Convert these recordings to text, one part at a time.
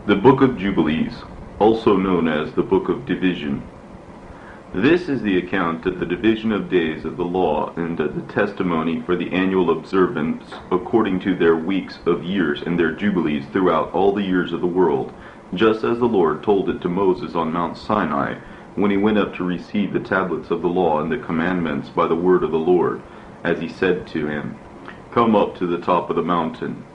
The Book of Jubilees, also known as the Book of Division. This is the account of the division of days of the law and of the testimony for the annual observance according to their weeks of years and their jubilees throughout all the years of the world, just as the Lord told it to Moses on Mount Sinai, when he went up to receive the tablets of the law and the commandments by the word of the Lord, as he said to him, "Come up to the top of the mountain."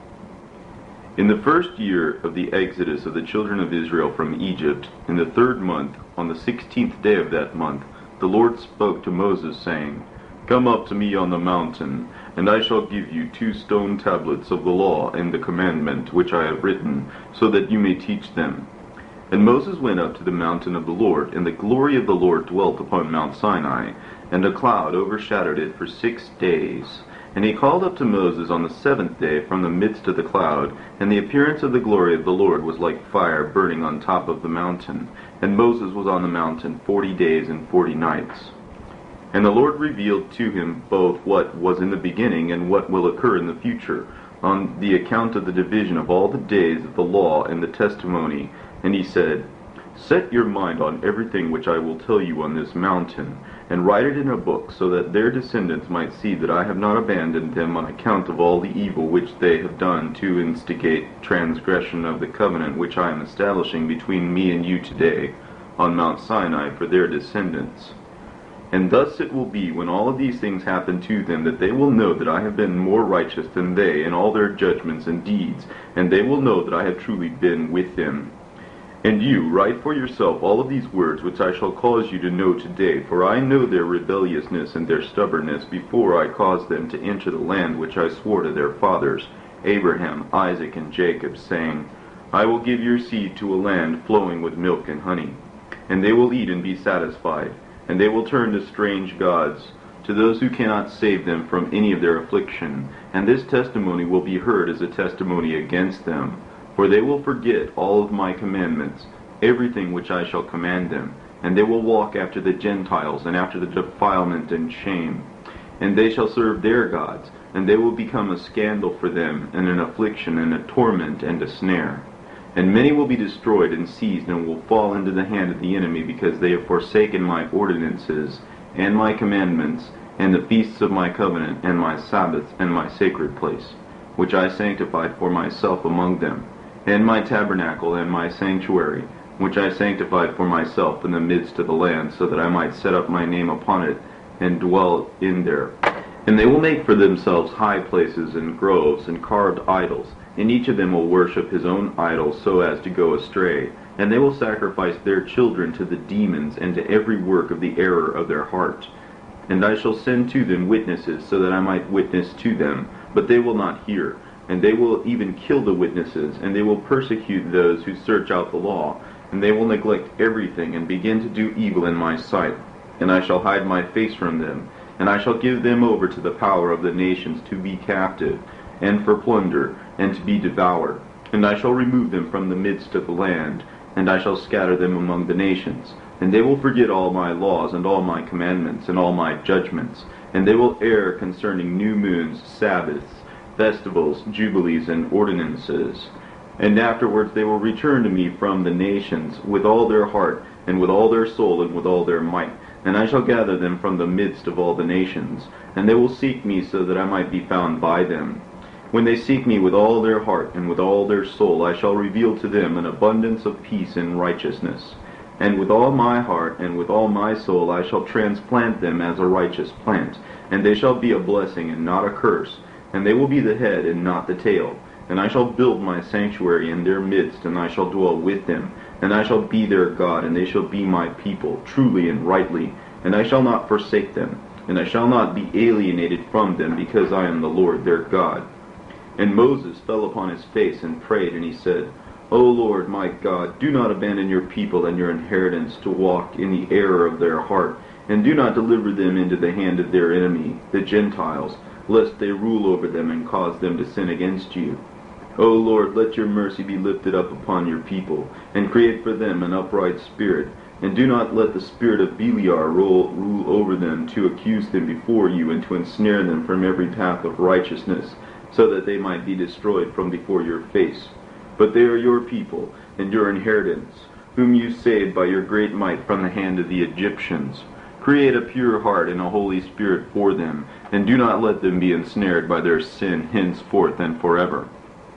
In the first year of the exodus of the children of Israel from Egypt, in the 3rd month, on the 16th day of that month, the Lord spoke to Moses, saying, "Come up to me on the mountain, and I shall give you 2 stone tablets of the law and the commandment which I have written, so that you may teach them." And Moses went up to the mountain of the Lord, and the glory of the Lord dwelt upon Mount Sinai, and a cloud overshadowed it for 6 days. And he called up to Moses on the 7th day from the midst of the cloud, and the appearance of the glory of the Lord was like fire burning on top of the mountain. And Moses was on the mountain 40 days and 40 nights. And the Lord revealed to him both what was in the beginning and what will occur in the future, on the account of the division of all the days of the law and the testimony. And he said, "Set your mind on everything which I will tell you on this mountain, and write it in a book, so that their descendants might see that I have not abandoned them on account of all the evil which they have done to instigate transgression of the covenant which I am establishing between me and you today on Mount Sinai for their descendants. And thus it will be, when all of these things happen to them, that they will know that I have been more righteous than they in all their judgments and deeds, and they will know that I have truly been with them. And you, write for yourself all of these words which I shall cause you to know today, for I know their rebelliousness and their stubbornness before I caused them to enter the land which I swore to their fathers, Abraham, Isaac, and Jacob, saying, I will give your seed to a land flowing with milk and honey. And they will eat and be satisfied, and they will turn to strange gods, to those who cannot save them from any of their affliction. And this testimony will be heard as a testimony against them. For they will forget all of my commandments, everything which I shall command them, and they will walk after the Gentiles, and after the defilement and shame. And they shall serve their gods, and they will become a scandal for them, and an affliction, and a torment, and a snare. And many will be destroyed and seized, and will fall into the hand of the enemy, because they have forsaken my ordinances, and my commandments, and the feasts of my covenant, and my Sabbaths, and my sacred place, which I sanctified for myself among them, and my tabernacle and my sanctuary, which I sanctified for myself in the midst of the land, so that I might set up my name upon it, and dwell in there. And they will make for themselves high places and groves and carved idols, and each of them will worship his own idol so as to go astray. And they will sacrifice their children to the demons and to every work of the error of their heart. And I shall send to them witnesses, so that I might witness to them, but they will not hear. And they will even kill the witnesses, and they will persecute those who search out the law, and they will neglect everything, and begin to do evil in my sight. And I shall hide my face from them, and I shall give them over to the power of the nations to be captive, and for plunder, and to be devoured. And I shall remove them from the midst of the land, and I shall scatter them among the nations. And they will forget all my laws, and all my commandments, and all my judgments. And they will err concerning new moons, Sabbaths, festivals, jubilees, and ordinances. And afterwards they will return to me from the nations with all their heart, and with all their soul, and with all their might. And I shall gather them from the midst of all the nations. And they will seek me so that I might be found by them. When they seek me with all their heart, and with all their soul, I shall reveal to them an abundance of peace and righteousness. And with all my heart, and with all my soul, I shall transplant them as a righteous plant. And they shall be a blessing and not a curse. And they will be the head and not the tail. And I shall build my sanctuary in their midst, and I shall dwell with them. And I shall be their God, and they shall be my people, truly and rightly. And I shall not forsake them, and I shall not be alienated from them, because I am the Lord their God. And Moses fell upon his face and prayed, and he said, O Lord my God, do not abandon your people and your inheritance to walk in the error of their heart, and do not deliver them into the hand of their enemy, the Gentiles, lest they rule over them and cause them to sin against you. O Lord, let your mercy be lifted up upon your people, and create for them an upright spirit, and do not let the spirit of Beliar rule over them, to accuse them before you, and to ensnare them from every path of righteousness, so that they might be destroyed from before your face. but they are your people, and your inheritance, whom you saved by your great might from the hand of the Egyptians. Create a pure heart and a holy spirit for them, and do not let them be ensnared by their sin henceforth and forever.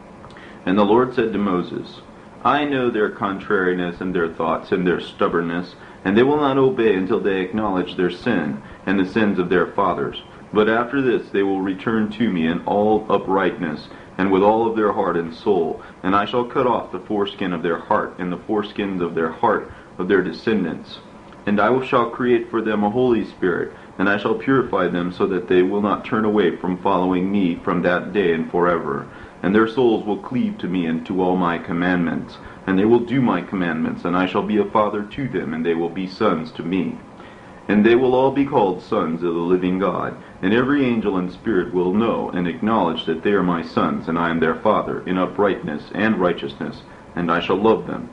And the Lord said to Moses, I know their contrariness and their thoughts and their stubbornness, and they will not obey until they acknowledge their sin and the sins of their fathers. But after this they will return to me in all uprightness, and with all of their heart and soul, and I shall cut off the foreskin of their heart, and the foreskins of their heart of their descendants. And I shall create for them a holy spirit, and I shall purify them so that they will not turn away from following me from that day and forever. And their souls will cleave to me and to all my commandments, and they will do my commandments, and I shall be a father to them, and they will be sons to me. And they will all be called sons of the living God, and every angel and spirit will know and acknowledge that they are my sons, and I am their father, in uprightness and righteousness, and I shall love them.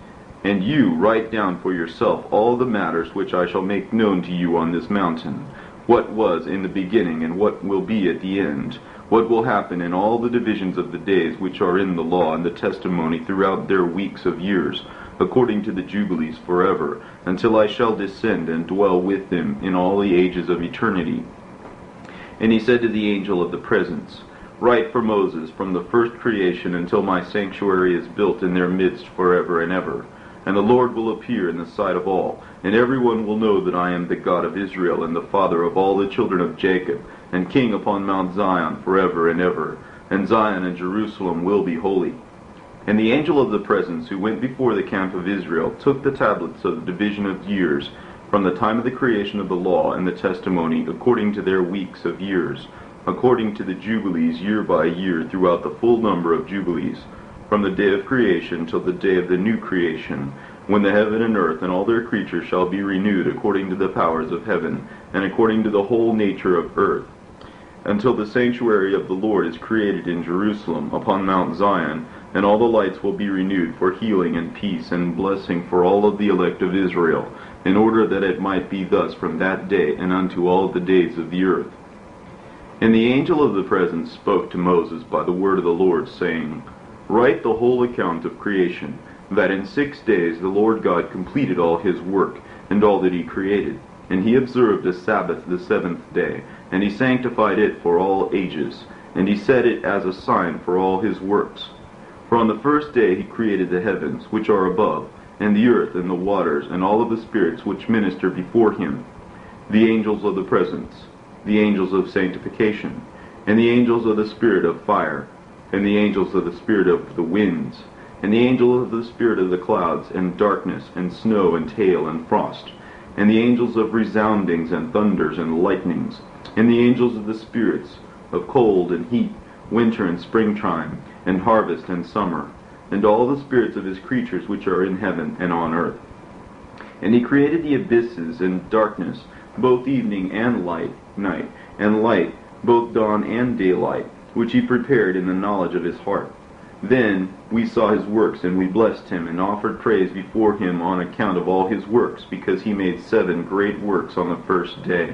And you write down for yourself all the matters which I shall make known to you on this mountain, what was in the beginning and what will be at the end, what will happen in all the divisions of the days which are in the law and the testimony throughout their weeks of years, according to the jubilees forever, until I shall descend and dwell with them in all the ages of eternity. And he said to the angel of the presence, Write for Moses from the first creation until my sanctuary is built in their midst forever and ever. And the Lord will appear in the sight of all, and everyone will know that I am the God of Israel, and the Father of all the children of Jacob, and King upon Mount Zion forever and ever. And Zion and Jerusalem will be holy. And the angel of the presence, who went before the camp of Israel, took the tablets of the division of years, from the time of the creation of the law and the testimony, according to their weeks of years, according to the jubilees year by year, throughout the full number of jubilees, from the day of creation till the day of the new creation, when the heaven and earth and all their creatures shall be renewed according to the powers of heaven, and according to the whole nature of earth, until the sanctuary of the Lord is created in Jerusalem, upon Mount Zion, and all the lights will be renewed for healing and peace and blessing for all of the elect of Israel, in order that it might be thus from that day and unto all the days of the earth. And the angel of the presence spoke to Moses by the word of the Lord, saying, Write the whole account of creation, that in 6 days the Lord God completed all his work, and all that he created. And he observed a Sabbath the 7th day, and he sanctified it for all ages, and he set it as a sign for all his works. For on the first day he created the heavens, which are above, and the earth and the waters, and all of the spirits which minister before him, the angels of the presence, the angels of sanctification, and the angels of the spirit of fire, and the angels of the spirit of the winds, and the angel of the spirit of the clouds, and darkness, and snow, and hail, and frost, and the angels of resoundings, and thunders, and lightnings, and the angels of the spirits of cold and heat, winter and springtime, and harvest and summer, and all the spirits of his creatures which are in heaven and on earth. And he created the abysses and darkness, both evening and night, and light, both dawn and daylight, which he prepared in the knowledge of his heart. Then we saw his works, and we blessed him, and offered praise before him on account of all his works, because he made 7 great works on the first day.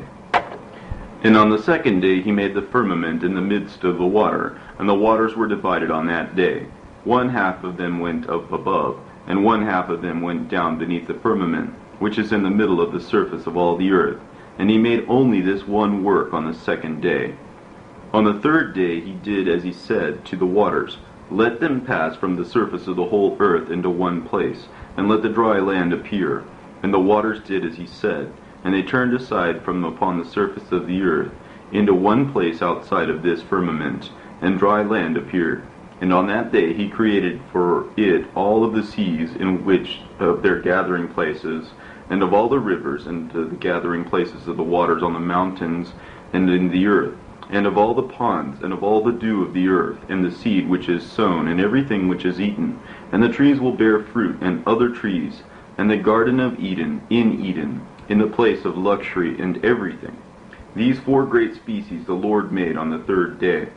And on the second day he made the firmament in the midst of the water, and the waters were divided on that day. 1/2 of them went up above, and 1/2 of them went down beneath the firmament, which is in the middle of the surface of all the earth. And he made only this one work on the second day. On the third day he did as he said to the waters, Let them pass from the surface of the whole earth into one place, and let the dry land appear. And the waters did as he said, and they turned aside from upon the surface of the earth into one place outside of this firmament, and dry land appeared. And on that day he created for it all of the seas in which of their gathering places, and of all the rivers, and the gathering places of the waters on the mountains and in the earth, and of all the ponds, and of all the dew of the earth, and the seed which is sown, and everything which is eaten. And the trees will bear fruit, and other trees, and the garden of Eden, in the place of luxury, and everything. These 4 great species the Lord made on the third day.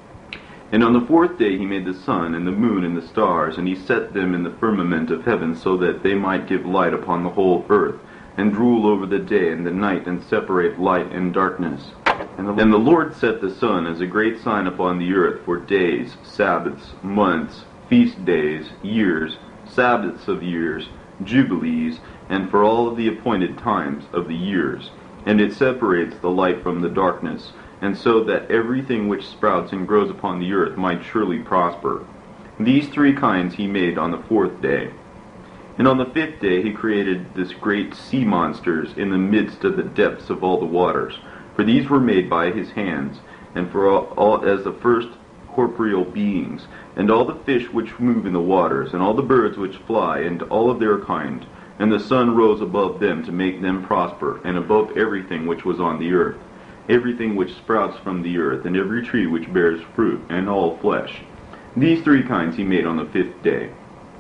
And on the 4th day he made the sun, and the moon, and the stars, and he set them in the firmament of heaven, so that they might give light upon the whole earth, and rule over the day and the night, and separate light and darkness. And the Lord set the sun as a great sign upon the earth for days, Sabbaths, months, feast days, years, Sabbaths of years, jubilees, and for all of the appointed times of the years. And it separates the light from the darkness, and so that everything which sprouts and grows upon the earth might surely prosper. These three kinds he made on the fourth day. And on the fifth day he created this great sea monsters in the midst of the depths of all the waters. For these were made by his hands, and for all as the first corporeal beings, and all the fish which move in the waters, and all the birds which fly, and all of their kind. And the sun rose above them to make them prosper, and above everything which was on the earth, everything which sprouts from the earth, and every tree which bears fruit, and all flesh. These three kinds he made on the fifth day.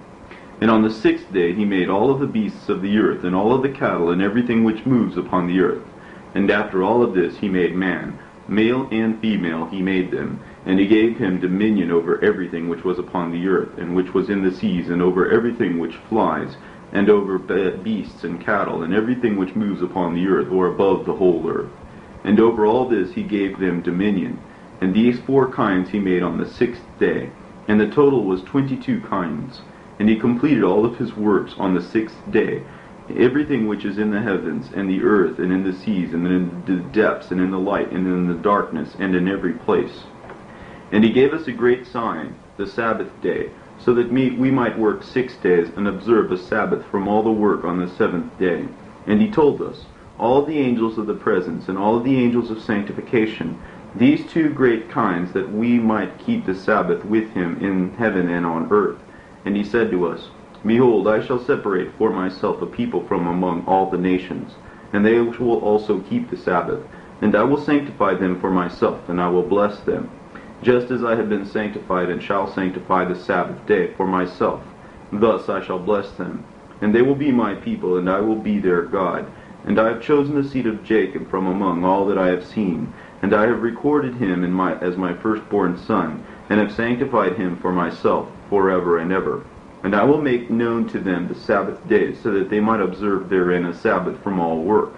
And on the sixth day he made all of the beasts of the earth, and all of the cattle, and everything which moves upon the earth. And after all of this he made man, male and female he made them, and he gave him dominion over everything which was upon the earth, and which was in the seas, and over everything which flies, and over beasts and cattle, and everything which moves upon the earth, or above the whole earth. And over all this he gave them dominion. And these four kinds he made on the sixth day, and the total was 22 kinds. And he completed all of his works on the sixth day, everything which is in the heavens, and the earth, and in the seas, and in the depths, and in the light, and in the darkness, and in every place. And he gave us a great sign, the Sabbath day, so that we might work 6 days, and observe a Sabbath from all the work on the seventh day. And he told us, all the angels of the presence, and all the angels of sanctification, these two great kinds, that we might keep the Sabbath with him in heaven and on earth. And he said to us, Behold, I shall separate for myself a people from among all the nations, and they will also keep the Sabbath. And I will sanctify them for myself, and I will bless them, just as I have been sanctified, and shall sanctify the Sabbath day for myself. Thus I shall bless them. And they will be my people, and I will be their God. And I have chosen the seed of Jacob from among all that I have seen, and I have recorded him as my firstborn son, and have sanctified him for myself forever and ever. And I will make known to them the Sabbath days, so that they might observe therein a Sabbath from all work.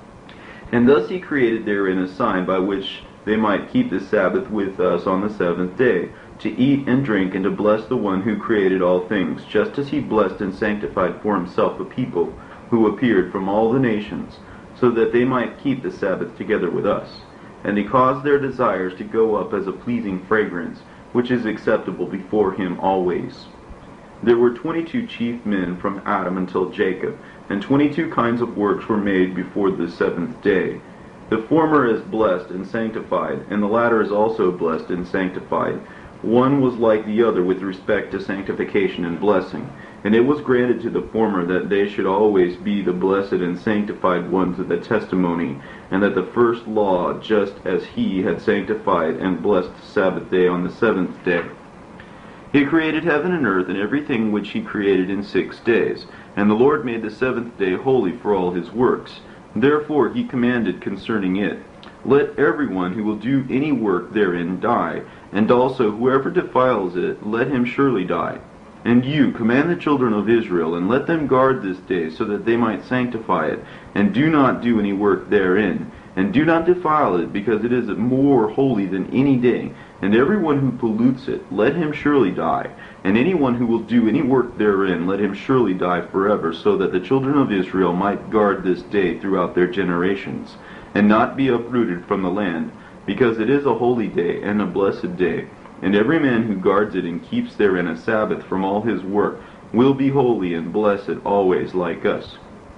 And thus he created therein a sign by which they might keep the Sabbath with us on the seventh day, to eat and drink, and to bless the one who created all things, just as he blessed and sanctified for himself a people who appeared from all the nations, so that they might keep the Sabbath together with us. And he caused their desires to go up as a pleasing fragrance, which is acceptable before him always. There were 22 chief men from Adam until Jacob, and 22 kinds of works were made before the seventh day. The former is blessed and sanctified, and the latter is also blessed and sanctified. One was like the other with respect to sanctification and blessing, and it was granted to the former that they should always be the blessed and sanctified ones of the testimony, and that the first law, just as he had sanctified and blessed the Sabbath day on the seventh day. He created heaven and earth and everything which he created in 6 days, and the Lord made the seventh day holy for all his works. Therefore he commanded concerning it, Let everyone who will do any work therein die, and also whoever defiles it, let him surely die. And you command the children of Israel, and let them guard this day, so that they might sanctify it, and do not do any work therein, and do not defile it, because it is more holy than any day. And everyone who pollutes it, let him surely die. And anyone who will do any work therein, let him surely die forever, so that the children of Israel might guard this day throughout their generations, and not be uprooted from the land, because it is a holy day and a blessed day. And every man who guards it and keeps therein a Sabbath from all his work will be holy and blessed always like us.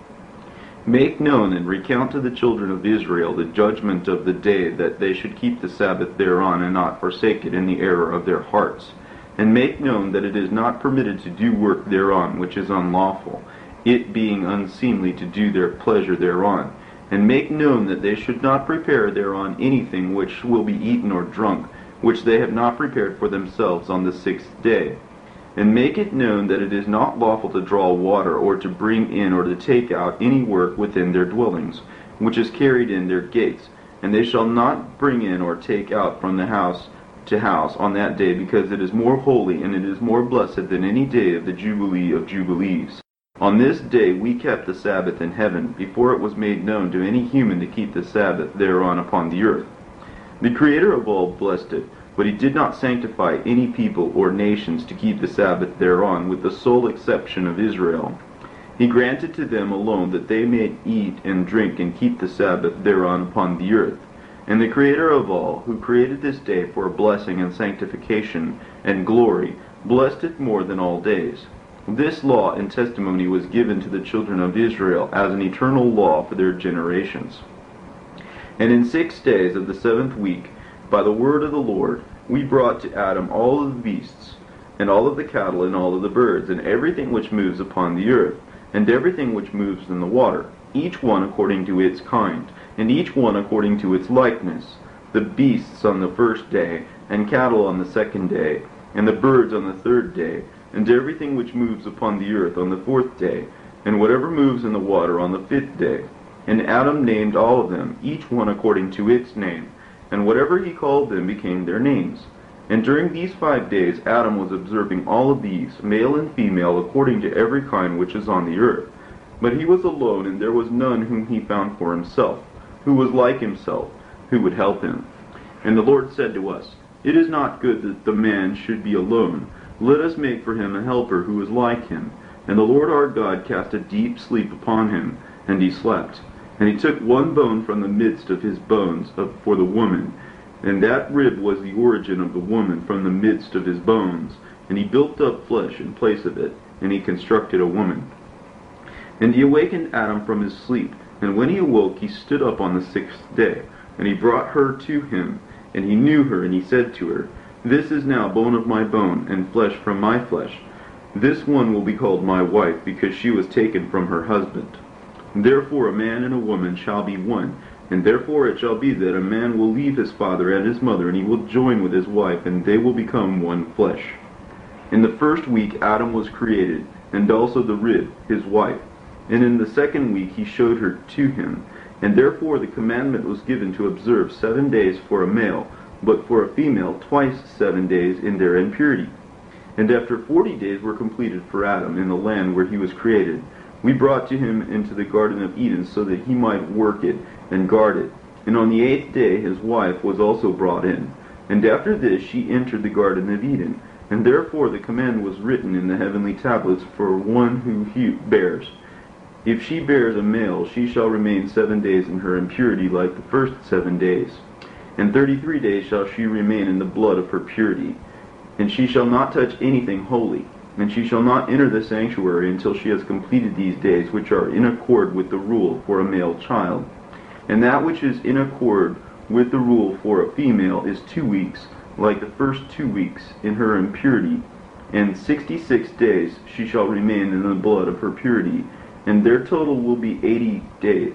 Make known and recount to the children of Israel the judgment of the day, that they should keep the Sabbath thereon, and not forsake it in the error of their hearts. And make known that it is not permitted to do work thereon which is unlawful, it being unseemly to do their pleasure thereon. And make known that they should not prepare thereon anything which will be eaten or drunk, which they have not prepared for themselves on the 6th day. And make it known that it is not lawful to draw water, or to bring in or to take out any work within their dwellings, which is carried in their gates. And they shall not bring in or take out from the house to house on that day, because it is more holy, and it is more blessed than any day of the Jubilee of Jubilees. On this day we kept the Sabbath in heaven, before it was made known to any human to keep the Sabbath thereon upon the earth. The Creator of all blessed it, But he did not sanctify any people or nations to keep the Sabbath thereon, with the sole exception of Israel. He granted to them alone that they may eat and drink and keep the Sabbath thereon upon the earth. And the Creator of all, who created this day for a blessing and sanctification and glory, blessed it more than all days. This law and testimony was given to the children of Israel as an eternal law for their generations. And in 6 days of the 7th week, by the word of the Lord, we brought to Adam all of the beasts, and all of the cattle, and all of the birds, and everything which moves upon the earth, and everything which moves in the water, each one according to its kind, and each one according to its likeness, the beasts on the 1st day, and cattle on the 2nd day, and the birds on the 3rd day, and everything which moves upon the earth on the 4th day, and whatever moves in the water on the 5th day. And Adam named all of them, each one according to its name, and whatever he called them became their names. And during these 5 days Adam was observing all of these, male and female, according to every kind which is on the earth. But he was alone, and there was none whom he found for himself, who was like himself, who would help him. And the Lord said to us, It is not good that the man should be alone. Let us make for him a helper who is like him. And the Lord our God cast a deep sleep upon him, and he slept. And he took one bone from the midst of his bones for the woman, and that rib was the origin of the woman from the midst of his bones. And he built up flesh in place of it, and he constructed a woman. And he awakened Adam from his sleep, and when he awoke he stood up on the 6th day. And he brought her to him, and he knew her, and he said to her, This is now bone of my bone, and flesh from my flesh. This one will be called my wife, because she was taken from her husband. Therefore a man and a woman shall be one, and therefore it shall be that a man will leave his father and his mother, and he will join with his wife, and they will become one flesh. In the 1st week Adam was created, and also the rib, his wife. And in the 2nd week he showed her to him. And therefore the commandment was given to observe 7 days for a male, but for a female twice 7 days in their impurity. And after 40 days were completed for Adam in the land where he was created, we brought to him into the Garden of Eden, so that he might work it and guard it. And on the 8th day his wife was also brought in. And after this she entered the Garden of Eden. And therefore the command was written in the heavenly tablets for one who bears. If she bears a male, she shall remain 7 days in her impurity, like the first 7 days. And 33 days shall she remain in the blood of her purity. And she shall not touch anything holy. And she shall not enter the sanctuary until she has completed these days, which are in accord with the rule for a male child. And that which is in accord with the rule for a female is 2 weeks, like the first 2 weeks, in her impurity. And 66 days she shall remain in the blood of her purity, and their total will be 80 days.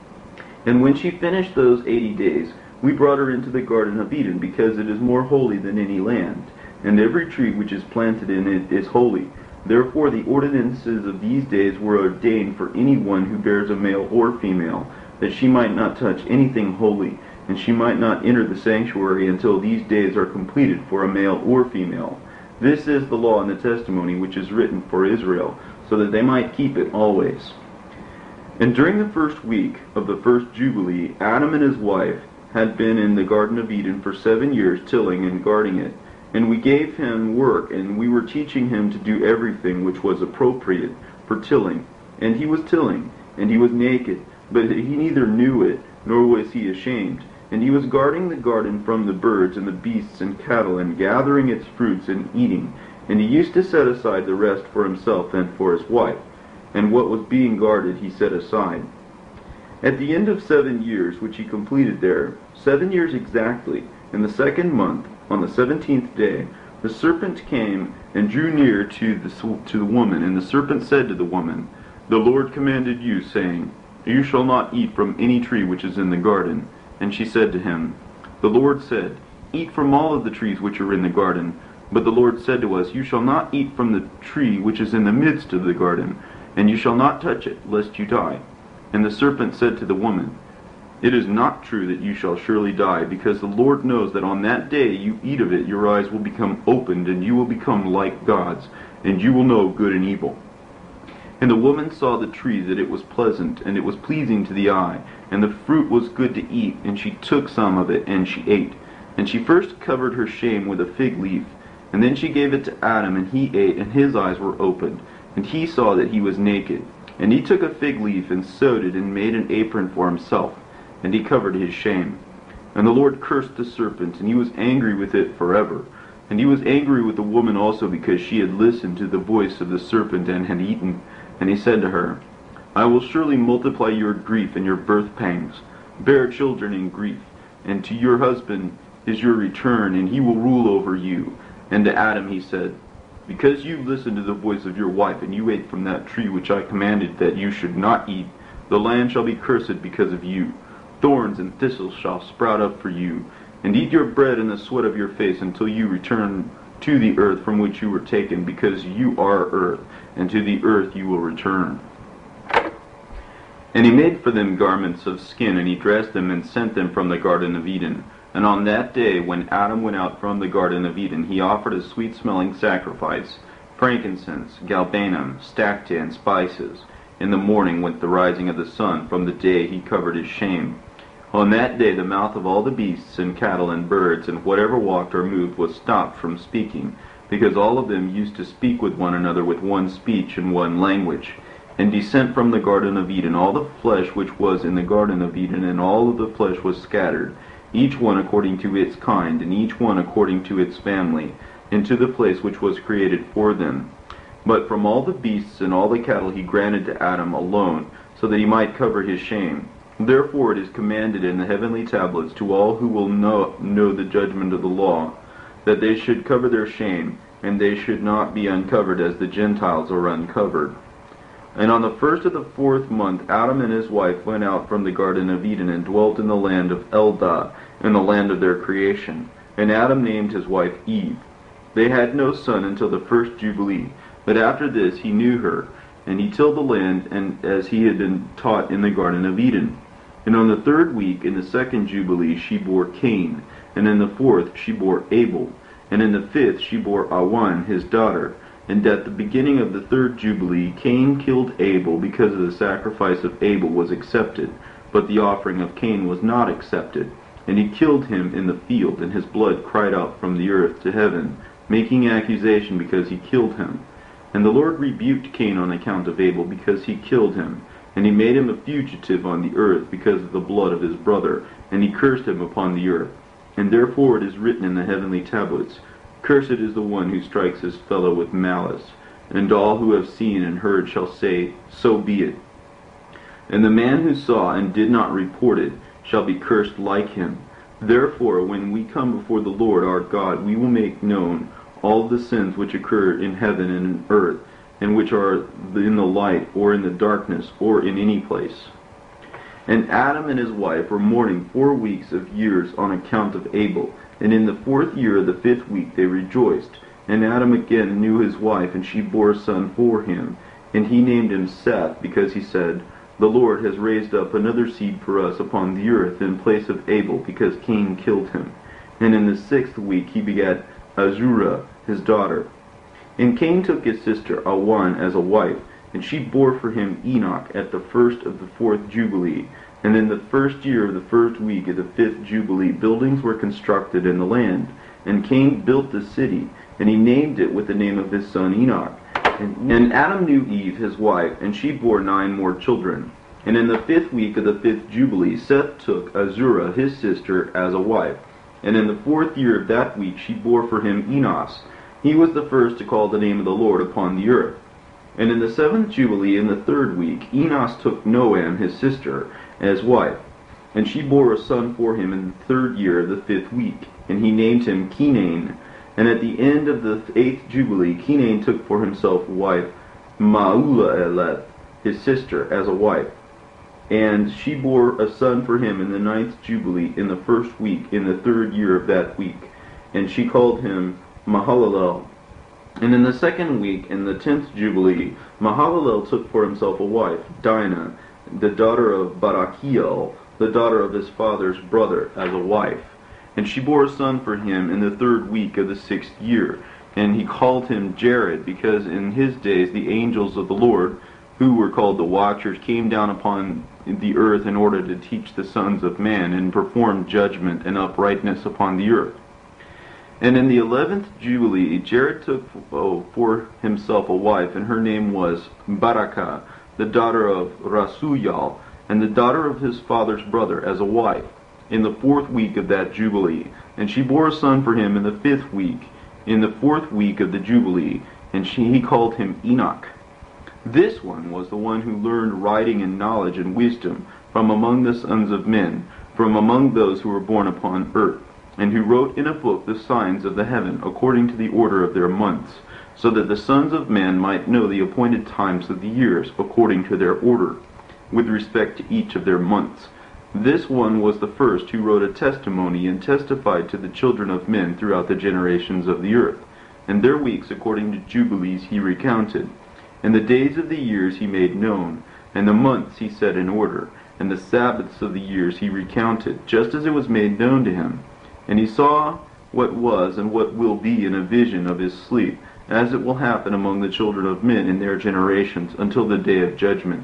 And when she finished those 80 days, we brought her into the Garden of Eden, because it is more holy than any land, and every tree which is planted in it is holy. Therefore the ordinances of these days were ordained for anyone who bears a male or female, that she might not touch anything holy, and she might not enter the sanctuary until these days are completed for a male or female. This is the law and the testimony which is written for Israel, so that they might keep it always. And during the 1st week of the 1st Jubilee, Adam and his wife had been in the Garden of Eden for 7 years, tilling and guarding it. And we gave him work, and we were teaching him to do everything which was appropriate for tilling. And he was tilling, and he was naked, but he neither knew it, nor was he ashamed. And he was guarding the garden from the birds and the beasts and cattle, and gathering its fruits and eating. And he used to set aside the rest for himself and for his wife. And what was being guarded he set aside. At the end of 7 years, which he completed there, 7 years exactly, in the 2nd month, on the 17th day, the serpent came and drew near to the woman. And the serpent said to the woman, The Lord commanded you, saying, You shall not eat from any tree which is in the garden. And she said to him, The Lord said, Eat from all of the trees which are in the garden. But the Lord said to us, You shall not eat from the tree which is in the midst of the garden, and you shall not touch it, lest you die. And the serpent said to the woman, It is not true that you shall surely die, because the Lord knows that on that day you eat of it, your eyes will become opened, and you will become like gods, and you will know good and evil. And the woman saw the tree, that it was pleasant, and it was pleasing to the eye, and the fruit was good to eat, and she took some of it, and she ate. And she first covered her shame with a fig leaf, and then she gave it to Adam, and he ate, and his eyes were opened, and he saw that he was naked. And he took a fig leaf, and sewed it, and made an apron for himself, and he covered his shame. And the Lord cursed the serpent, and he was angry with it forever. And he was angry with the woman also, because she had listened to the voice of the serpent, and had eaten. And he said to her, I will surely multiply your grief and your birth pangs. Bear children in grief, and to your husband is your return, and he will rule over you. And to Adam he said, Because you listened to the voice of your wife, and you ate from that tree which I commanded that you should not eat, the land shall be cursed because of you. Thorns and thistles shall sprout up for you, and eat your bread in the sweat of your face until you return to the earth from which you were taken, because you are earth, and to the earth you will return. And he made for them garments of skin, and he dressed them and sent them from the Garden of Eden. And on that day, when Adam went out from the Garden of Eden, he offered a sweet-smelling sacrifice, frankincense, galbanum, stacte, and spices. In the morning went the rising of the sun, from the day he covered his shame. On that day the mouth of all the beasts and cattle and birds and whatever walked or moved was stopped from speaking, because all of them used to speak with one another with one speech and one language. And he sent from the Garden of Eden all the flesh which was in the Garden of Eden, and all of the flesh was scattered, each one according to its kind, and each one according to its family, into the place which was created for them. But from all the beasts and all the cattle he granted to Adam alone, so that he might cover his shame. Therefore it is commanded in the heavenly tablets to all who will know the judgment of the law, that they should cover their shame, and they should not be uncovered as the Gentiles are uncovered. And on the first of the 4th month Adam and his wife went out from the Garden of Eden, and dwelt in the land of Eldah, in the land of their creation. And Adam named his wife Eve. They had no son until the first Jubilee, but after this he knew her, and he tilled the land, and as he had been taught in the Garden of Eden. And on the 3rd week, in the 2nd Jubilee, she bore Cain, and in the 4th she bore Abel, and in the 5th she bore Awan, his daughter. And at the beginning of the 3rd Jubilee, Cain killed Abel, because the sacrifice of Abel was accepted, but the offering of Cain was not accepted. And he killed him in the field, and his blood cried out from the earth to heaven, making accusation because he killed him. And the Lord rebuked Cain on account of Abel, because he killed him. And he made him a fugitive on the earth because of the blood of his brother, and he cursed him upon the earth. And therefore it is written in the heavenly tablets, Cursed is the one who strikes his fellow with malice. And all who have seen and heard shall say, So be it. And the man who saw and did not report it shall be cursed like him. Therefore, when we come before the Lord our God, we will make known all the sins which occur in heaven and in earth, and which are in the light, or in the darkness, or in any place. And Adam and his wife were mourning 4 weeks of years on account of Abel. And in the 4th year of the 5th week they rejoiced. And Adam again knew his wife, and she bore a son for him. And he named him Seth, because he said, The Lord has raised up another seed for us upon the earth in place of Abel, because Cain killed him. And in the 6th week he begat Azurah, his daughter. And Cain took his sister Awan as a wife, and she bore for him Enoch at the first of the 4th Jubilee. And in the 1st year of the 1st week of the 5th Jubilee, buildings were constructed in the land. And Cain built the city, and he named it with the name of his son Enoch. And Adam knew Eve, his wife, and she bore 9 more children. And in the 5th week of the 5th Jubilee, Seth took Azurah, his sister, as a wife. And in the 4th year of that week she bore for him Enos. He was the first to call the name of the Lord upon the earth. And in the 7th Jubilee, in the 3rd week, Enos took Noam, his sister, as wife. And she bore a son for him in the 3rd year of the 5th week. And he named him Kenan. And at the end of the 8th Jubilee, Kenan took for himself wife Mahalaleth, his sister, as a wife. And she bore a son for him in the 9th Jubilee, in the 1st week, in the 3rd year of that week. And she called him Mahalalel. And in the 2nd week, in the 10th Jubilee, Mahalalel took for himself a wife, Dinah, the daughter of Barachiel, the daughter of his father's brother, as a wife. And she bore a son for him in the 3rd week of the 6th year. And he called him Jared, because in his days the angels of the Lord who were called the Watchers, came down upon the earth in order to teach the sons of man and perform judgment and uprightness upon the earth. And in the 11th Jubilee, Jared took for himself a wife, and her name was Barakah, the daughter of Rasuyal, and the daughter of his father's brother, as a wife, in the 4th week of that Jubilee. And she bore a son for him in the 5th week, in the 4th week of the Jubilee, and he called him Enoch. This one was the one who learned writing and knowledge and wisdom from among the sons of men, from among those who were born upon earth, and who wrote in a book the signs of the heaven, according to the order of their months, so that the sons of men might know the appointed times of the years, according to their order, with respect to each of their months. This one was the first who wrote a testimony and testified to the children of men throughout the generations of the earth, and their weeks according to jubilees he recounted. And the days of the years he made known, and the months he set in order, and the Sabbaths of the years he recounted, just as it was made known to him. And he saw what was and what will be in a vision of his sleep, as it will happen among the children of men in their generations, until the day of judgment.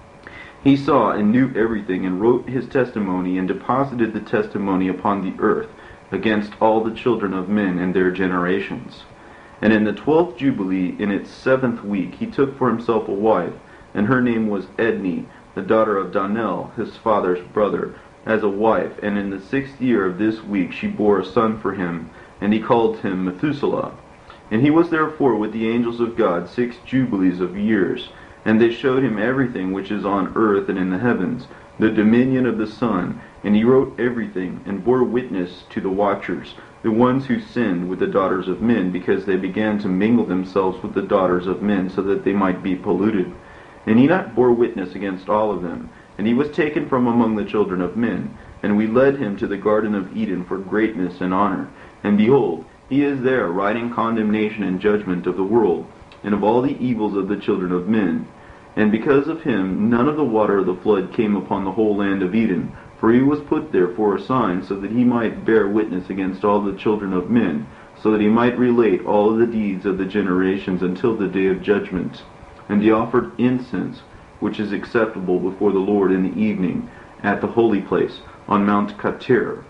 He saw and knew everything, and wrote his testimony, and deposited the testimony upon the earth, against all the children of men in their generations. And in the 12th Jubilee, in its 7th week, he took for himself a wife, and her name was Edni, the daughter of Danel, his father's brother, as a wife. And in the 6th year of this week she bore a son for him, and he called him Methuselah. And he was therefore with the angels of God 6 jubilees of years, and they showed him everything which is on earth and in the heavens, the dominion of the sun. And he wrote everything, and bore witness to the watchers, the ones who sinned with the daughters of men, because they began to mingle themselves with the daughters of men, so that they might be polluted. And Enoch bore witness against all of them, and he was taken from among the children of men. And we led him to the Garden of Eden for greatness and honor. And behold, he is there, writing condemnation and judgment of the world, and of all the evils of the children of men. And because of him none of the water of the flood came upon the whole land of Eden, for he was put there for a sign, so that he might bear witness against all the children of men, so that he might relate all the deeds of the generations until the day of judgment. And he offered incense, which is acceptable before the Lord in the evening, at the holy place, on Mount Kater.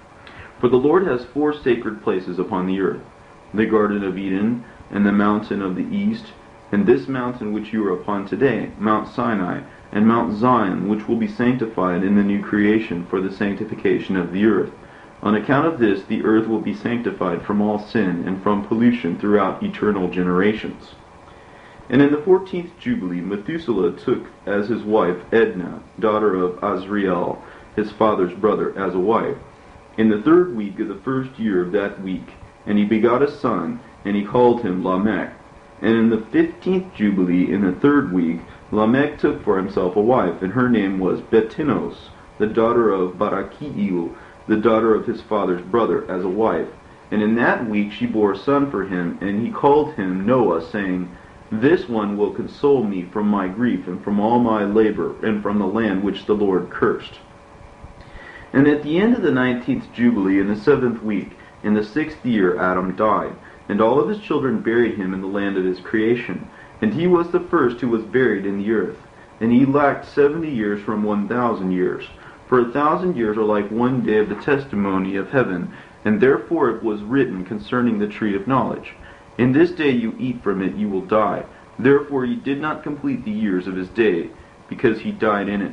For the Lord has 4 sacred places upon the earth, the Garden of Eden, and the mountain of the east, and this mountain which you are upon today, Mount Sinai, and Mount Zion, which will be sanctified in the new creation for the sanctification of the earth. On account of this, the earth will be sanctified from all sin and from pollution throughout eternal generations. And in the 14th Jubilee, Methuselah took as his wife Edna, daughter of Azriel, his father's brother, as a wife, in the 3rd week of the 1st year of that week. And he begot a son, and he called him Lamech. And in the 15th Jubilee, in the 3rd week, Lamech took for himself a wife, and her name was Betinos, the daughter of Barachiel, the daughter of his father's brother, as a wife. And in that week she bore a son for him, and he called him Noah, saying, This one will console me from my grief, and from all my labor, and from the land which the Lord cursed. And at the end of the 19th Jubilee, in the 7th week, in the 6th year, Adam died, and all of his children buried him in the land of his creation. And he was the first who was buried in the earth. And he lacked 70 years from 1,000 years. For 1,000 years are like one day of the testimony of heaven, and therefore it was written concerning the tree of knowledge. In this day you eat from it, you will die. Therefore he did not complete the years of his day, because he died in it.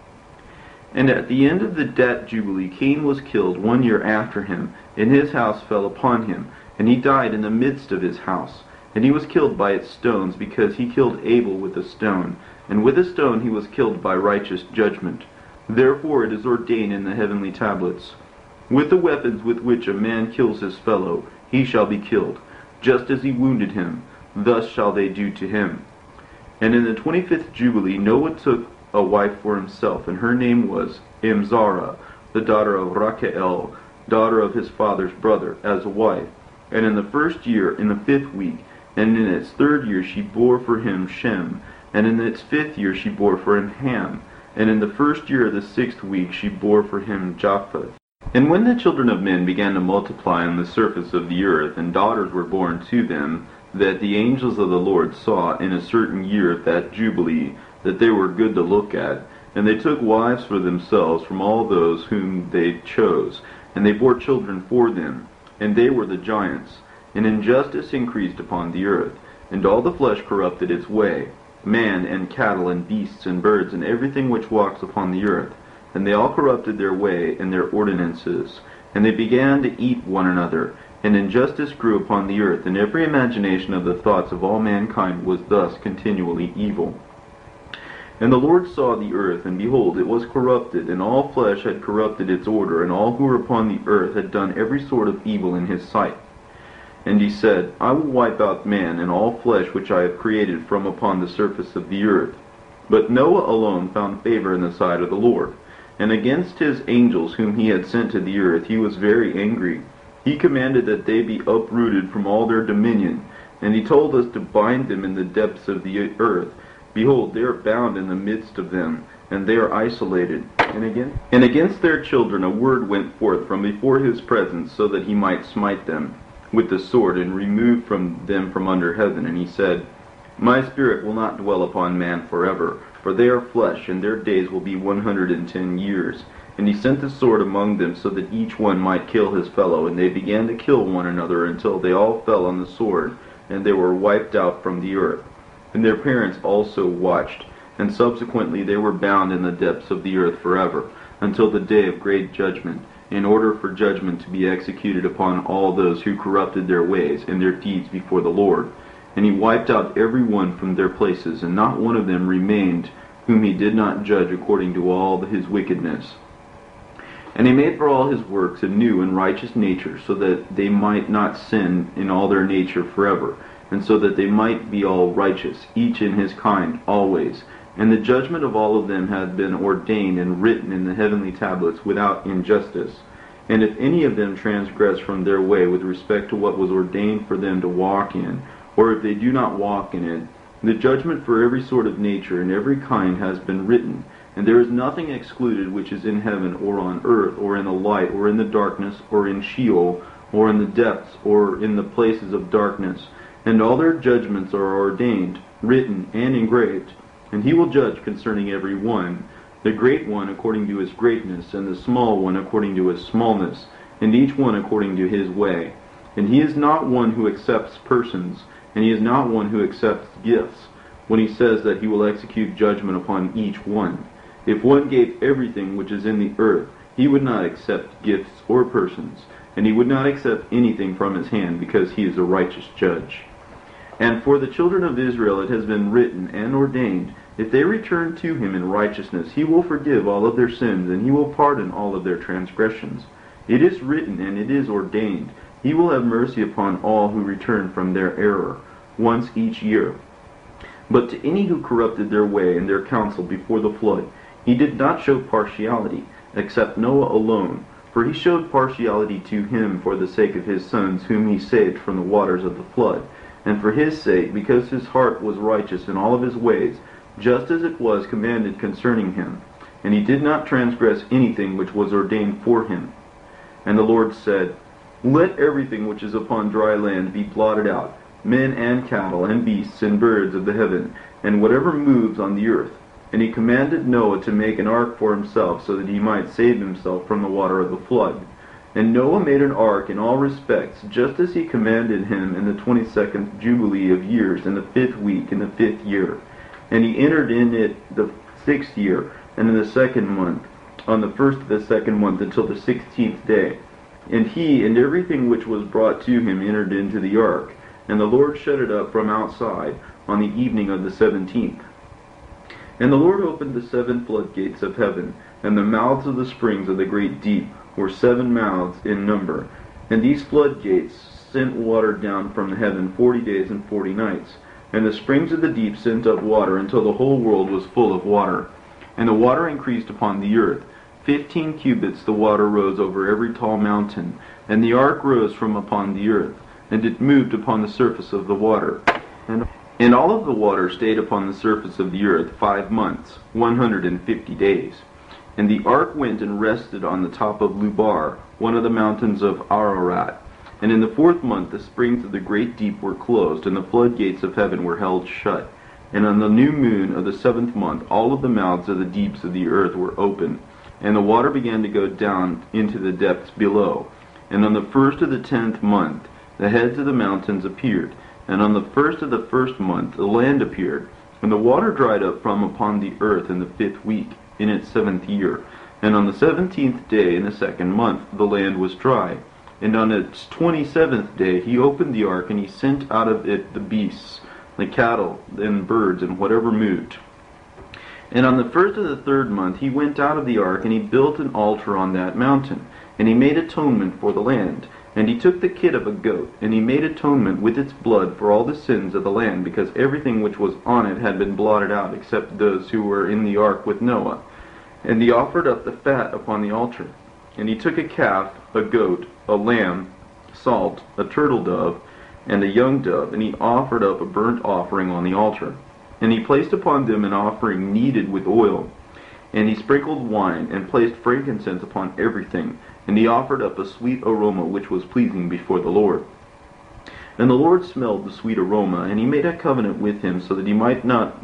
And at the end of that Jubilee, Cain was killed 1 year after him, and his house fell upon him, and he died in the midst of his house. And he was killed by its stones, because he killed Abel with a stone, and with a stone he was killed by righteous judgment. Therefore it is ordained in the heavenly tablets, With the weapons with which a man kills his fellow, he shall be killed. Just as he wounded him, thus shall they do to him. And in the 25th Jubilee Noah took a wife for himself, and her name was Imzara, the daughter of Rachael, daughter of his father's brother, as a wife. And in the 1st year, in the 5th week, and in its 3rd year she bore for him Shem, and in its 5th year she bore for him Ham, and in the 1st year of the 6th week she bore for him Japheth. And when the children of men began to multiply on the surface of the earth, and daughters were born to them, that the angels of the Lord saw in a certain year of that Jubilee, that they were good to look at, and they took wives for themselves from all those whom they chose, and they bore children for them, and they were the giants. And injustice increased upon the earth, and all the flesh corrupted its way, man and cattle and beasts and birds and everything which walks upon the earth. And they all corrupted their way and their ordinances, and they began to eat one another. And injustice grew upon the earth, and every imagination of the thoughts of all mankind was thus continually evil. And the Lord saw the earth, and behold, it was corrupted, and all flesh had corrupted its order, and all who were upon the earth had done every sort of evil in his sight. And he said, I will wipe out man and all flesh which I have created from upon the surface of the earth. But Noah alone found favor in the sight of the Lord. And against his angels whom he had sent to the earth he was very angry. He commanded that they be uprooted from all their dominion, and he told us to bind them in the depths of the earth. Behold, they are bound in the midst of them, and they are isolated. And against their children a word went forth from before his presence, so that he might smite them with the sword, and remove from them from under heaven. And he said, My spirit will not dwell upon man forever, for they are flesh, and their days will be 110 years. And he sent the sword among them, so that each one might kill his fellow. And they began to kill one another, until they all fell on the sword, and they were wiped out from the earth. And their parents also watched, and subsequently they were bound in the depths of the earth forever, until the day of great judgment, in order for judgment to be executed upon all those who corrupted their ways and their deeds before the Lord. And he wiped out every one from their places, and not one of them remained whom he did not judge according to all his wickedness. And he made for all his works a new and righteous nature, so that they might not sin in all their nature forever, and so that they might be all righteous, each in his kind, always. And the judgment of all of them had been ordained and written in the heavenly tablets without injustice. And if any of them transgress from their way with respect to what was ordained for them to walk in, or if they do not walk in it, the judgment for every sort of nature and every kind has been written. And there is nothing excluded which is in heaven or on earth, or in the light, or in the darkness, or in Sheol, or in the depths, or in the places of darkness. And all their judgments are ordained, written, and engraved. And he will judge concerning every one, the great one according to his greatness, and the small one according to his smallness, and each one according to his way. And he is not one who accepts persons, and he is not one who accepts gifts, when he says that he will execute judgment upon each one. If one gave everything which is in the earth, he would not accept gifts or persons, and he would not accept anything from his hand, because he is a righteous judge. And for the children of Israel it has been written and ordained, if they return to him in righteousness, he will forgive all of their sins, and he will pardon all of their transgressions. It is written, and it is ordained, he will have mercy upon all who return from their error, once each year. But to any who corrupted their way and their counsel before the flood, he did not show partiality, except Noah alone, for he showed partiality to him for the sake of his sons, whom he saved from the waters of the flood. And for his sake, because his heart was righteous in all of his ways, just as it was commanded concerning him. And he did not transgress anything which was ordained for him. And the Lord said, Let everything which is upon dry land be blotted out, men and cattle and beasts and birds of the heaven, and whatever moves on the earth. And he commanded Noah to make an ark for himself, so that he might save himself from the water of the flood. And Noah made an ark in all respects, just as he commanded him in the 22nd Jubilee of years, in the 5th week, in the 5th year. And he entered in it the 6th year, and in the 2nd month, on the 1st of the 2nd month, until the 16th day. And he and everything which was brought to him entered into the ark. And the Lord shut it up from outside on the evening of the 17th. And the Lord opened the 7 floodgates of heaven, and the mouths of the springs of the great deep were 7 mouths in number. And these floodgates sent water down from heaven 40 days and 40 nights. And the springs of the deep sent up water until the whole world was full of water. And the water increased upon the earth. 15 cubits the water rose over every tall mountain. And the ark rose from upon the earth, and it moved upon the surface of the water. And all of the water stayed upon the surface of the earth 5 months, 150 days. And the ark went and rested on the top of Lubar, one of the mountains of Ararat. And in the 4th month the springs of the great deep were closed, and the floodgates of heaven were held shut. And on the new moon of the 7th month all of the mouths of the deeps of the earth were opened, and the water began to go down into the depths below. And on the 1st of the 10th month the heads of the mountains appeared, and on the 1st of the 1st month the land appeared. And the water dried up from upon the earth in the 5th week, in its 7th year. And on the 17th day in the 2nd month the land was dry. And on its 27th day he opened the ark, and he sent out of it the beasts, the cattle, and birds, and whatever moved. And on the 1st of the 3rd month he went out of the ark, and he built an altar on that mountain, and he made atonement for the land. And he took the kid of a goat, and he made atonement with its blood for all the sins of the land, because everything which was on it had been blotted out, except those who were in the ark with Noah. And he offered up the fat upon the altar. And he took a calf, a goat, a lamb, salt, a turtle dove, and a young dove, and he offered up a burnt offering on the altar. And he placed upon them an offering kneaded with oil. And he sprinkled wine, and placed frankincense upon everything. And he offered up a sweet aroma which was pleasing before the Lord. And the Lord smelled the sweet aroma, and he made a covenant with him, so that there might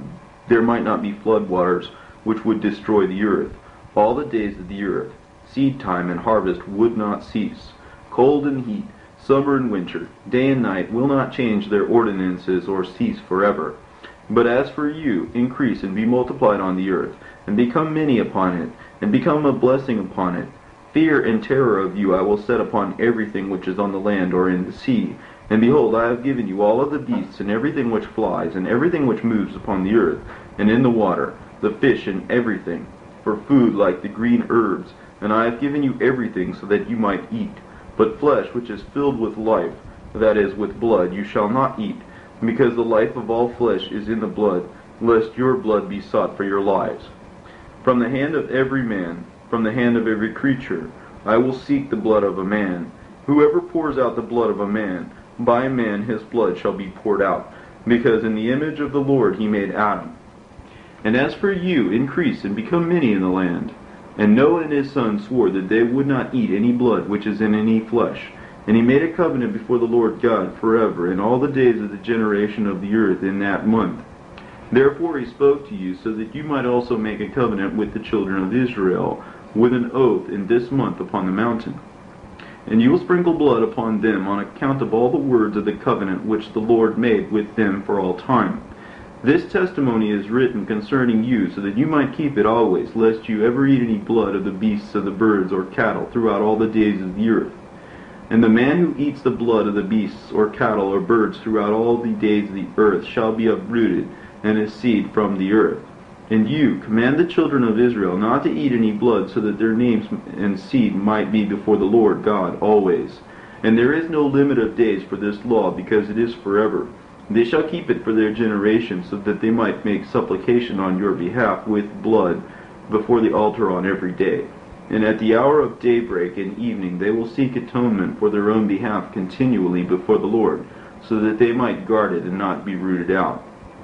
not be flood waters which would destroy the earth. All the days of the earth, seed time and harvest, would not cease. Cold and heat, summer and winter, day and night, will not change their ordinances or cease forever. But as for you, increase and be multiplied on the earth, and become many upon it, and become a blessing upon it. Fear and terror of you I will set upon everything which is on the land or in the sea. And behold, I have given you all of the beasts, and everything which flies, and everything which moves upon the earth, and in the water, the fish and everything, for food like the green herbs. And I have given you everything so that you might eat. But flesh which is filled with life, that is, with blood, you shall not eat, because the life of all flesh is in the blood, lest your blood be sought for your lives. From the hand of every man, from the hand of every creature, I will seek the blood of a man. Whoever pours out the blood of a man, by a man his blood shall be poured out, because in the image of the Lord he made Adam. And as for you, increase and become many in the land. And Noah and his sons swore that they would not eat any blood which is in any flesh. And he made a covenant before the Lord God forever, in all the days of the generation of the earth in that month. Therefore he spoke to you, so that you might also make a covenant with the children of Israel, with an oath in this month upon the mountain. And you will sprinkle blood upon them on account of all the words of the covenant which the Lord made with them for all time. This testimony is written concerning you, so that you might keep it always, lest you ever eat any blood of the beasts of the birds or cattle throughout all the days of the earth. And the man who eats the blood of the beasts or cattle or birds throughout all the days of the earth shall be uprooted, and his seed from the earth. And you command the children of Israel not to eat any blood, so that their names and seed might be before the Lord God always. And there is no limit of days for this law, because it is forever. They shall keep it for their generations, so that they might make supplication on your behalf with blood before the altar on every day. And at the hour of daybreak and evening they will seek atonement for their own behalf continually before the Lord, so that they might guard it and not be rooted out.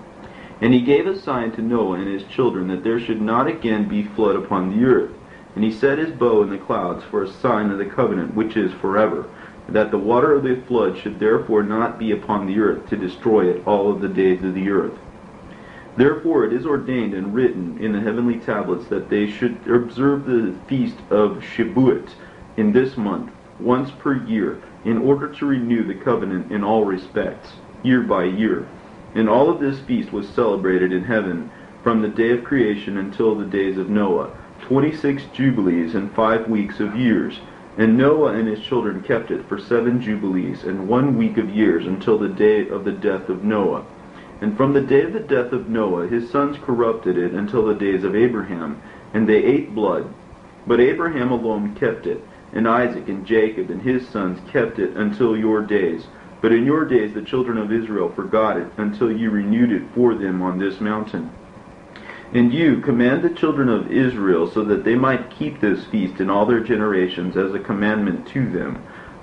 And he gave a sign to Noah and his children, that there should not again be flood upon the earth. And he set his bow in the clouds for a sign of the covenant which is forever, that the water of the flood should therefore not be upon the earth, to destroy it all of the days of the earth. Therefore it is ordained and written in the heavenly tablets that they should observe the feast of Shavuot in this month, once per year, in order to renew the covenant in all respects, year by year. And all of this feast was celebrated in heaven from the day of creation until the days of Noah, 26 jubilees and 5 weeks of years. And Noah and his children kept it for 7 jubilees and 1 week of years, until the day of the death of Noah. And from the day of the death of Noah his sons corrupted it until the days of Abraham, and they ate blood. But Abraham alone kept it, and Isaac and Jacob and his sons kept it until your days. But in your days the children of Israel forgot it, until you renewed it for them on this mountain. And you command the children of Israel, so that they might keep this feast in all their generations as a commandment to them.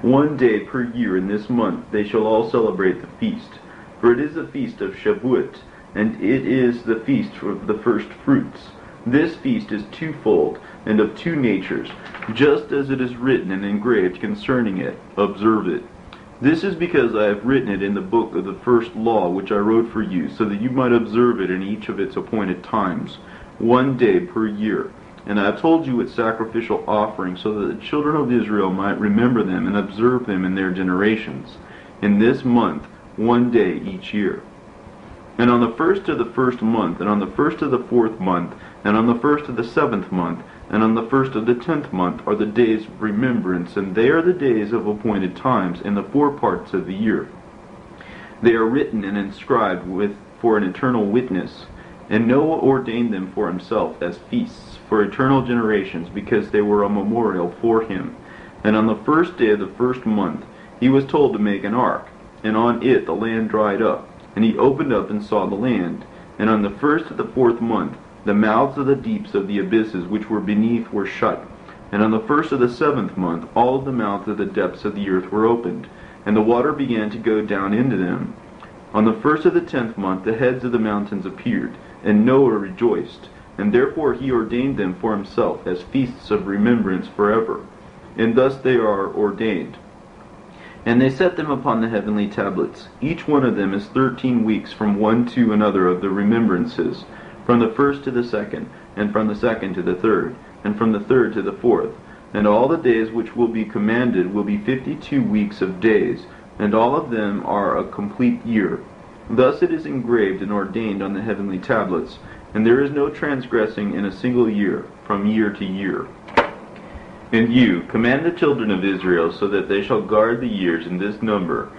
1 day per year in this month they shall all celebrate the feast. For it is the feast of Shavuot, and it is the feast of the first fruits. This feast is twofold, and of two natures, just as it is written and engraved concerning it. Observe it. This is because I have written it in the book of the first law which I wrote for you, so that you might observe it in each of its appointed times, 1 day per year. And I have told you its sacrificial offerings, so that the children of Israel might remember them and observe them in their generations, in this month, 1 day each year. And on the first of the first month, and on the first of the fourth month, and on the first of the seventh month, and on the first of the 10th month are the days of remembrance, and they are the days of appointed times in the 4 parts of the year. They are written and inscribed for an eternal witness, and Noah ordained them for himself as feasts for eternal generations, because they were a memorial for him. And on the first day of the first month he was told to make an ark, and on it the land dried up, and he opened up and saw the land. And on the first of the 4th month the mouths of the deeps of the abysses which were beneath were shut. And on the first of the 7th month all of the mouths of the depths of the earth were opened, and the water began to go down into them. On the first of the 10th month the heads of the mountains appeared, and Noah rejoiced, and therefore he ordained them for himself as feasts of remembrance forever. And thus they are ordained. And they set them upon the heavenly tablets. Each one of them is 13 weeks from one to another of the remembrances, from the first to the second, and from the second to the third, and from the third to the fourth. And all the days which will be commanded will be 52 weeks of days, and all of them are a complete year. Thus it is engraved and ordained on the heavenly tablets, and there is no transgressing in a single year, from year to year. And you command the children of Israel, so that they shall guard the years in this number,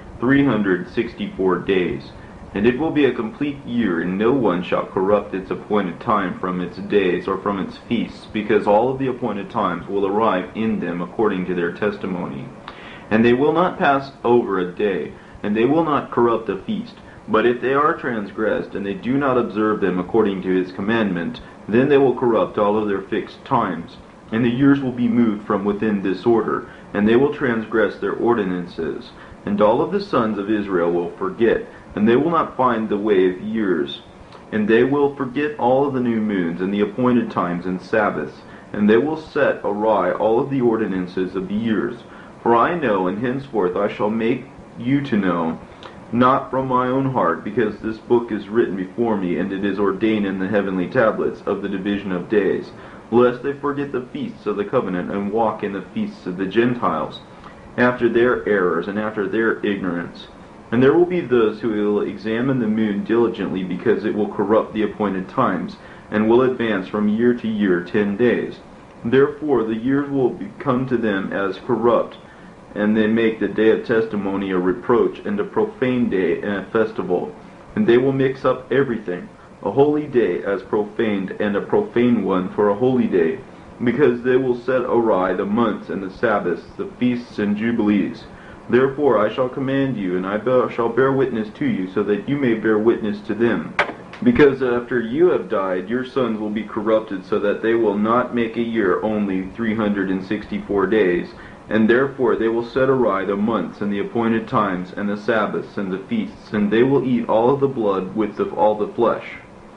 364 days. And it will be a complete year, and no one shall corrupt its appointed time from its days or from its feasts, because all of the appointed times will arrive in them according to their testimony. And they will not pass over a day, and they will not corrupt a feast. But if they are transgressed, and they do not observe them according to his commandment, then they will corrupt all of their fixed times. And the years will be moved from within this order, and they will transgress their ordinances. And all of the sons of Israel will forget, and they will not find the way of years. And they will forget all of the new moons, and the appointed times and Sabbaths. And they will set awry all of the ordinances of the years. For I know, and henceforth I shall make you to know, not from my own heart, because this book is written before me, and it is ordained in the heavenly tablets of the division of days, lest they forget the feasts of the covenant, and walk in the feasts of the Gentiles, after their errors and after their ignorance. And there will be those who will examine the moon diligently, because it will corrupt the appointed times, and will advance from year to year 10 days. Therefore the years will become to them as corrupt, and they make the day of testimony a reproach, and a profane day and a festival. And they will mix up everything, a holy day as profaned, and a profane one for a holy day, because they will set awry the months and the Sabbaths, the feasts and jubilees. Therefore I shall command you, and I shall bear witness to you, so that you may bear witness to them. Because after you have died, your sons will be corrupted, so that they will not make a year only 364 days, and therefore they will set awry the months and the appointed times and the Sabbaths and the feasts, and they will eat all of the blood with all the flesh.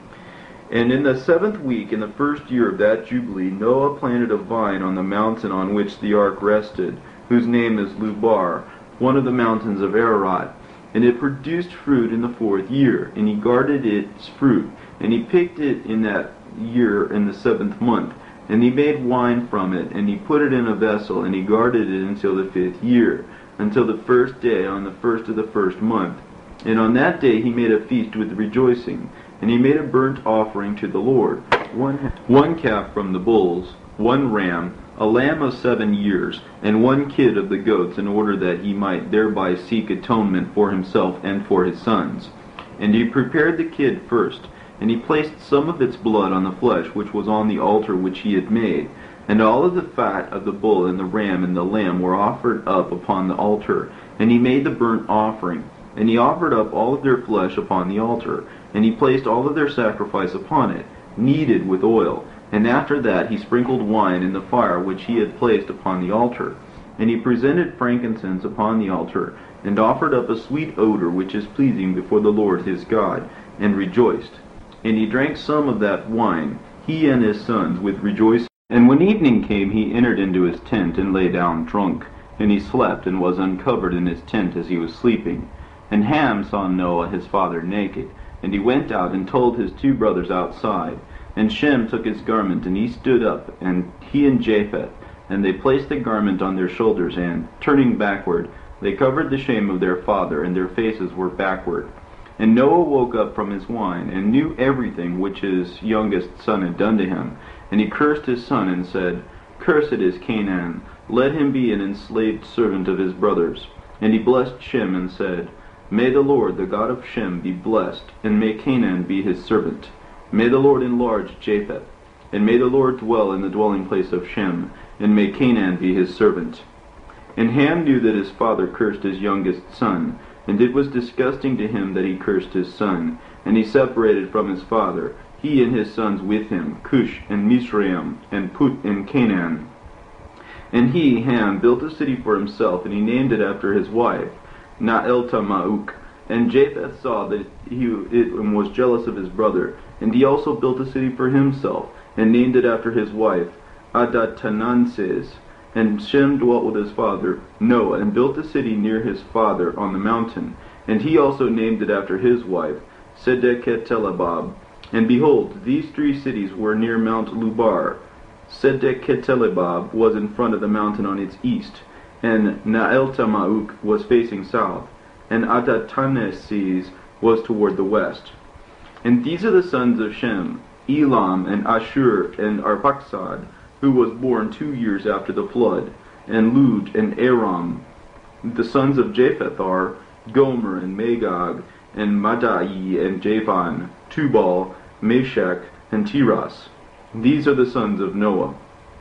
And in the 7th week, in the first year of that Jubilee, Noah planted a vine on the mountain on which the ark rested, whose name is Lubar, one of the mountains of Ararat. And it produced fruit in the 4th year, and he guarded its fruit, and he picked it in that year in the 7th month. And he made wine from it, and he put it in a vessel, and he guarded it until the 5th year, until the 1st day on the 1st of the 1st month. And on that day he made a feast with rejoicing, and he made a burnt offering to the Lord, one calf from the bulls, 1 ram, a lamb of 7 years, and 1 kid of the goats, in order that he might thereby seek atonement for himself and for his sons. And he prepared the kid first, and he placed some of its blood on the flesh which was on the altar which he had made. And all of the fat of the bull and the ram and the lamb were offered up upon the altar. And he made the burnt offering. And he offered up all of their flesh upon the altar. And he placed all of their sacrifice upon it, kneaded with oil. And after that he sprinkled wine in the fire which he had placed upon the altar. And he presented frankincense upon the altar, and offered up a sweet odor which is pleasing before the Lord his God, and rejoiced. And he drank some of that wine, he and his sons, with rejoicing. And when evening came, he entered into his tent, and lay down drunk. And he slept, and was uncovered in his tent as he was sleeping. And Ham saw Noah his father naked, and he went out and told his 2 brothers outside. And Shem took his garment, and he stood up, and he and Japheth, and they placed the garment on their shoulders, and, turning backward, they covered the shame of their father, and their faces were backward. And Noah woke up from his wine, and knew everything which his youngest son had done to him. And he cursed his son, and said, Cursed is Canaan, let him be an enslaved servant of his brothers. And he blessed Shem, and said, May the Lord, the God of Shem, be blessed, and may Canaan be his servant. May the Lord enlarge Japheth, and may the Lord dwell in the dwelling place of Shem, and may Canaan be his servant. And Ham knew that his father cursed his youngest son, and it was disgusting to him that he cursed his son. And he separated from his father, he and his sons with him, Cush and Mizraim, and Put and Canaan. And he, Ham, built a city for himself, and he named it after his wife, Na'eltama'uk. And Japheth saw that it was jealous of his brother, and he also built a city for himself, and named it after his wife, Adatananses. And Shem dwelt with his father, Noah, and built a city near his father on the mountain. And he also named it after his wife, Sedekethelabab. And behold, these 3 cities were near Mount Lubar. Sedekethelabab was in front of the mountain on its east, and Na'eltama'uk was facing south, and Adataneses was toward the west. And these are the sons of Shem, Elam, and Ashur, and Arphaxad, who was born 2 years after the flood, and Lud, and Aram. The sons of Japheth are Gomer, and Magog, and Madai, and Javan, Tubal, Meshach, and Tiras. These are the sons of Noah.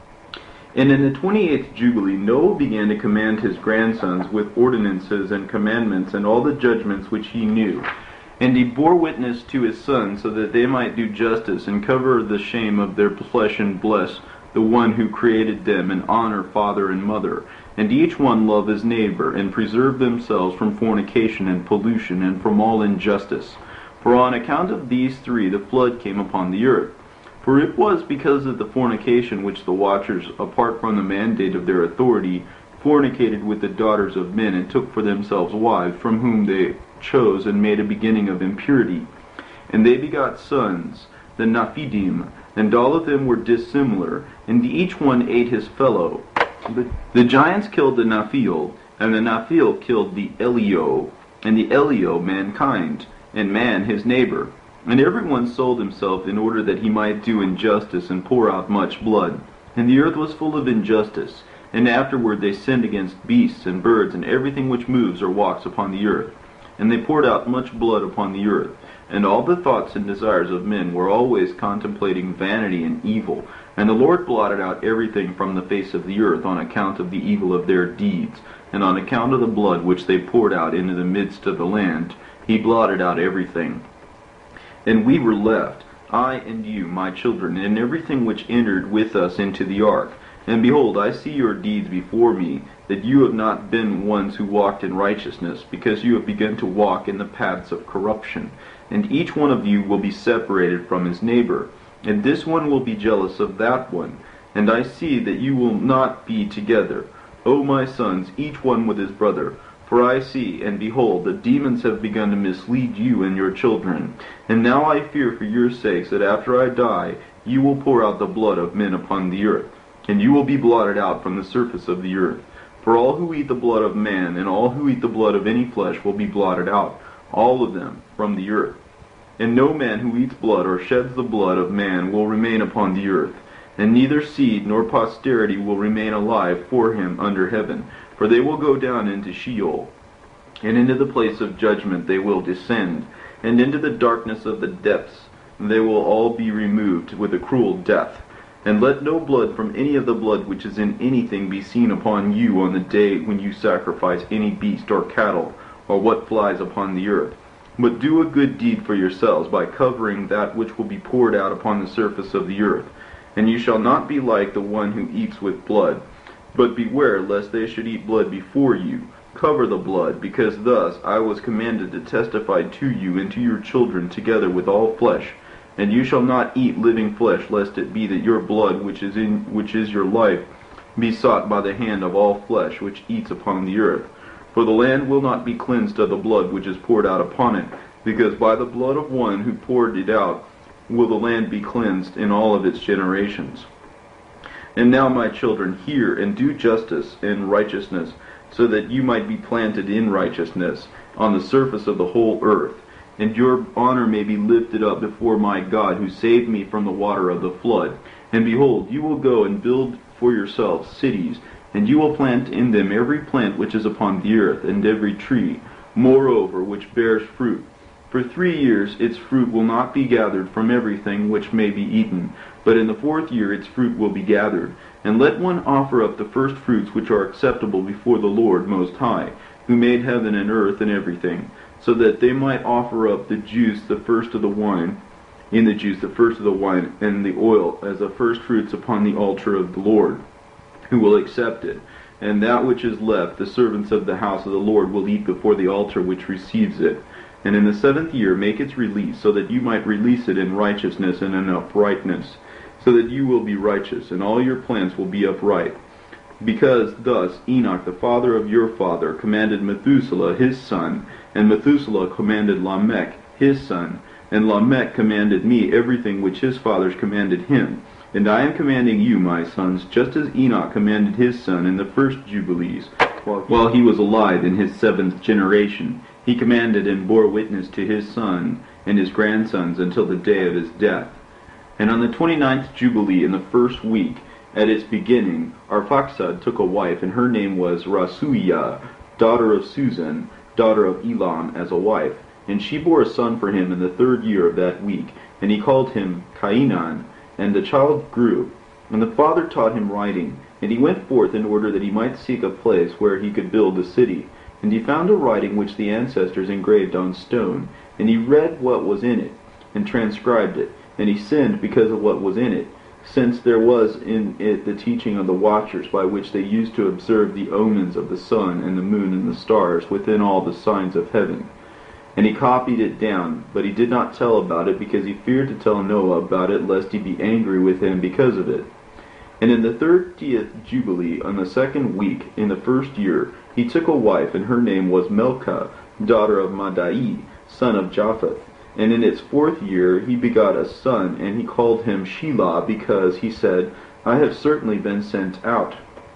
And in the 28th Jubilee, Noah began to command his grandsons with ordinances and commandments and all the judgments which he knew. And he bore witness to his sons, so that they might do justice and cover the shame of their flesh, and bless the one who created them, and honor father and mother, and each one love his neighbor, and preserve themselves from fornication and pollution, and from all injustice. For on account of these 3 the flood came upon the earth. For it was because of the fornication which the watchers, apart from the mandate of their authority, fornicated with the daughters of men, and took for themselves wives, from whom they chose, and made a beginning of impurity. And they begot sons, the Nephidim, and all of them were dissimilar, and each one ate his fellow. The giants killed the Nephil, and the Nephil killed the Elio, and the Elio mankind, and man his neighbor. And everyone sold himself in order that he might do injustice and pour out much blood. And the earth was full of injustice. And afterward they sinned against beasts and birds and everything which moves or walks upon the earth. And they poured out much blood upon the earth. And all the thoughts and desires of men were always contemplating vanity and evil. And the Lord blotted out everything from the face of the earth on account of the evil of their deeds, and on account of the blood which they poured out into the midst of the land. He blotted out everything. And we were left, I and you, my children, and everything which entered with us into the ark. And behold, I see your deeds before me, that you have not been ones who walked in righteousness, because you have begun to walk in the paths of corruption. And each one of you will be separated from his neighbor, and this one will be jealous of that one. And I see that you will not be together, O my sons, each one with his brother. For I see, and behold, the demons have begun to mislead you and your children. And now I fear for your sakes that after I die, you will pour out the blood of men upon the earth, and you will be blotted out from the surface of the earth. For all who eat the blood of man, and all who eat the blood of any flesh will be blotted out, all of them, from the earth. And no man who eats blood or sheds the blood of man will remain upon the earth, and neither seed nor posterity will remain alive for him under heaven, for they will go down into Sheol, and into the place of judgment they will descend, and into the darkness of the depths they will all be removed with a cruel death. And let no blood from any of the blood which is in anything be seen upon you on the day when you sacrifice any beast or cattle, or what flies upon the earth. But do a good deed for yourselves by covering that which will be poured out upon the surface of the earth. And you shall not be like the one who eats with blood. But beware lest they should eat blood before you. Cover the blood, because thus I was commanded to testify to you and to your children together with all flesh. And you shall not eat living flesh, lest it be that your blood, which is your life, be sought by the hand of all flesh which eats upon the earth. For the land will not be cleansed of the blood which is poured out upon it, because by the blood of one who poured it out will the land be cleansed in all of its generations. And now, my children, hear and do justice and righteousness, so that you might be planted in righteousness on the surface of the whole earth, and your honor may be lifted up before my God, who saved me from the water of the flood. And behold, you will go and build for yourselves cities, and you will plant in them every plant which is upon the earth, and every tree, moreover, which bears fruit. For 3 years its fruit will not be gathered from everything which may be eaten, but in the 4th year its fruit will be gathered. And let one offer up the first fruits which are acceptable before the Lord Most High, who made heaven and earth and everything, so that they might offer up the juice, the first of the wine, in the juice, the first of the wine, and the oil, as the first fruits upon the altar of the Lord, who will accept it. And that which is left, the servants of the house of the Lord will eat before the altar which receives it. And in the 7th year make its release, so that you might release it in righteousness and in uprightness, so that you will be righteous, and all your plants will be upright. Because thus Enoch, the father of your father, commanded Methuselah his son, and Methuselah commanded Lamech his son, and Lamech commanded me everything which his fathers commanded him. And I am commanding you, my sons, just as Enoch commanded his son in the first Jubilees, while he was alive in his 7th generation. He commanded and bore witness to his son and his grandsons until the day of his death. And on the 29th Jubilee, in the 1st week, at its beginning, Arphaxad took a wife, and her name was Rasuiah, daughter of Susan, daughter of Elam, as a wife. And she bore a son for him in the 3rd year of that week, and he called him Cainan. And the child grew, and the father taught him writing. And he went forth in order that he might seek a place where he could build a city. And he found a writing which the ancestors engraved on stone. And he read what was in it, and transcribed it. And he sinned because of what was in it, since there was in it the teaching of the watchers, by which they used to observe the omens of the sun and the moon and the stars within all the signs of heaven. And he copied it down, but he did not tell about it, because he feared to tell Noah about it, lest he be angry with him because of it. And in the 30th Jubilee, on the 2nd week, in the 1st year, he took a wife, and her name was Milcah, daughter of Madai, son of Japheth. And in its 4th year he begot a son, and he called him Shelah, because he said, I have certainly been sent out.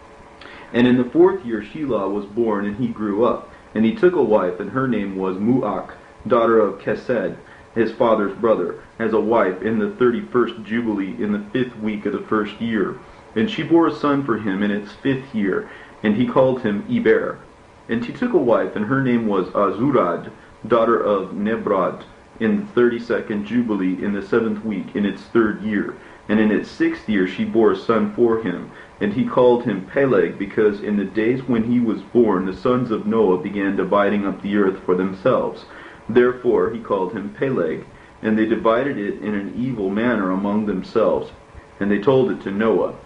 And in the 4th year Shelah was born, and he grew up. And he took a wife, and her name was Muach, daughter of Kesed, his father's brother, as a wife in the 31st Jubilee, in the 5th week of the 1st year. And she bore a son for him in its 5th year, and he called him Eber. And he took a wife, and her name was Azurad, daughter of Nebrod, in the 32nd Jubilee, in the 7th week, in its 3rd year. And in its 6th year she bore a son for him, and he called him Peleg, because in the days when he was born the sons of Noah began dividing up the earth for themselves. Therefore he called him Peleg, and they divided it in an evil manner among themselves, and they told it to Noah.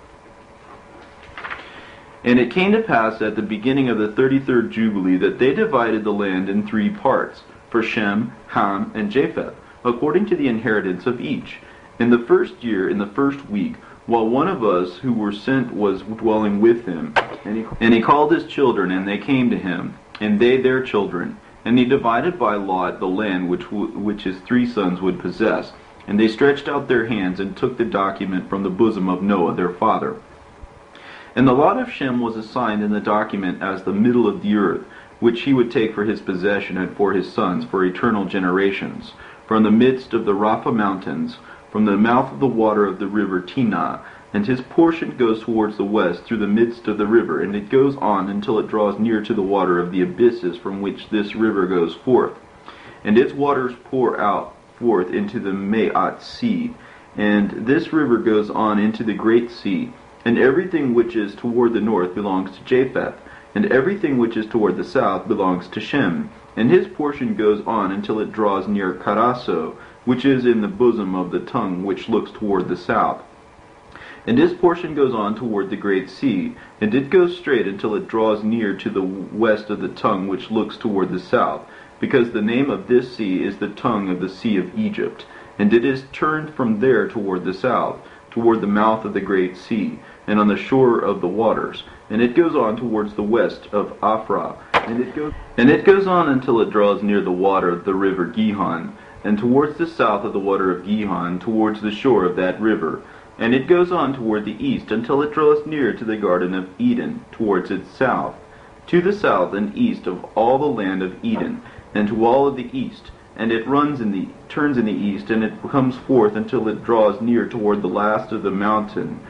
And it came to pass at the beginning of the 33rd Jubilee that they divided the land in 3 parts, for Shem, Ham, and Japheth, according to the inheritance of each. In the 1st year, in the 1st week, while one of us who were sent was dwelling with him, and he called his children, and they came to him, and they their children. And he divided by lot the land which his 3 sons would possess. And they stretched out their hands, and took the document from the bosom of Noah their father. And the lot of Shem was assigned in the document as the middle of the earth, which he would take for his possession and for his sons for eternal generations, from the midst of the Rapha mountains, from the mouth of the water of the river Tinah. And his portion goes towards the west through the midst of the river, and it goes on until it draws near to the water of the abysses from which this river goes forth. And its waters pour out forth into the Ma'at Sea, and this river goes on into the great sea. And everything which is toward the north belongs to Japheth, and everything which is toward the south belongs to Shem. And his portion goes on until it draws near Carasso, which is in the bosom of the tongue which looks toward the south. And his portion goes on toward the great sea, and it goes straight until it draws near to the west of the tongue which looks toward the south, because the name of this sea is the tongue of the sea of Egypt. And it is turned from there toward the south, toward the mouth of the great sea. and on the shore of the waters. And it goes on towards the west of Afra, and it goes on until it draws near the water of the river Gihon, and towards the south of the water of Gihon, towards the shore of that river. And it goes on toward the east until it draws near to the Garden of Eden, towards its south, to the south and east of all the land of Eden, and to all of the east. And it turns in the east, and it comes forth until it draws near toward the last of the mountain,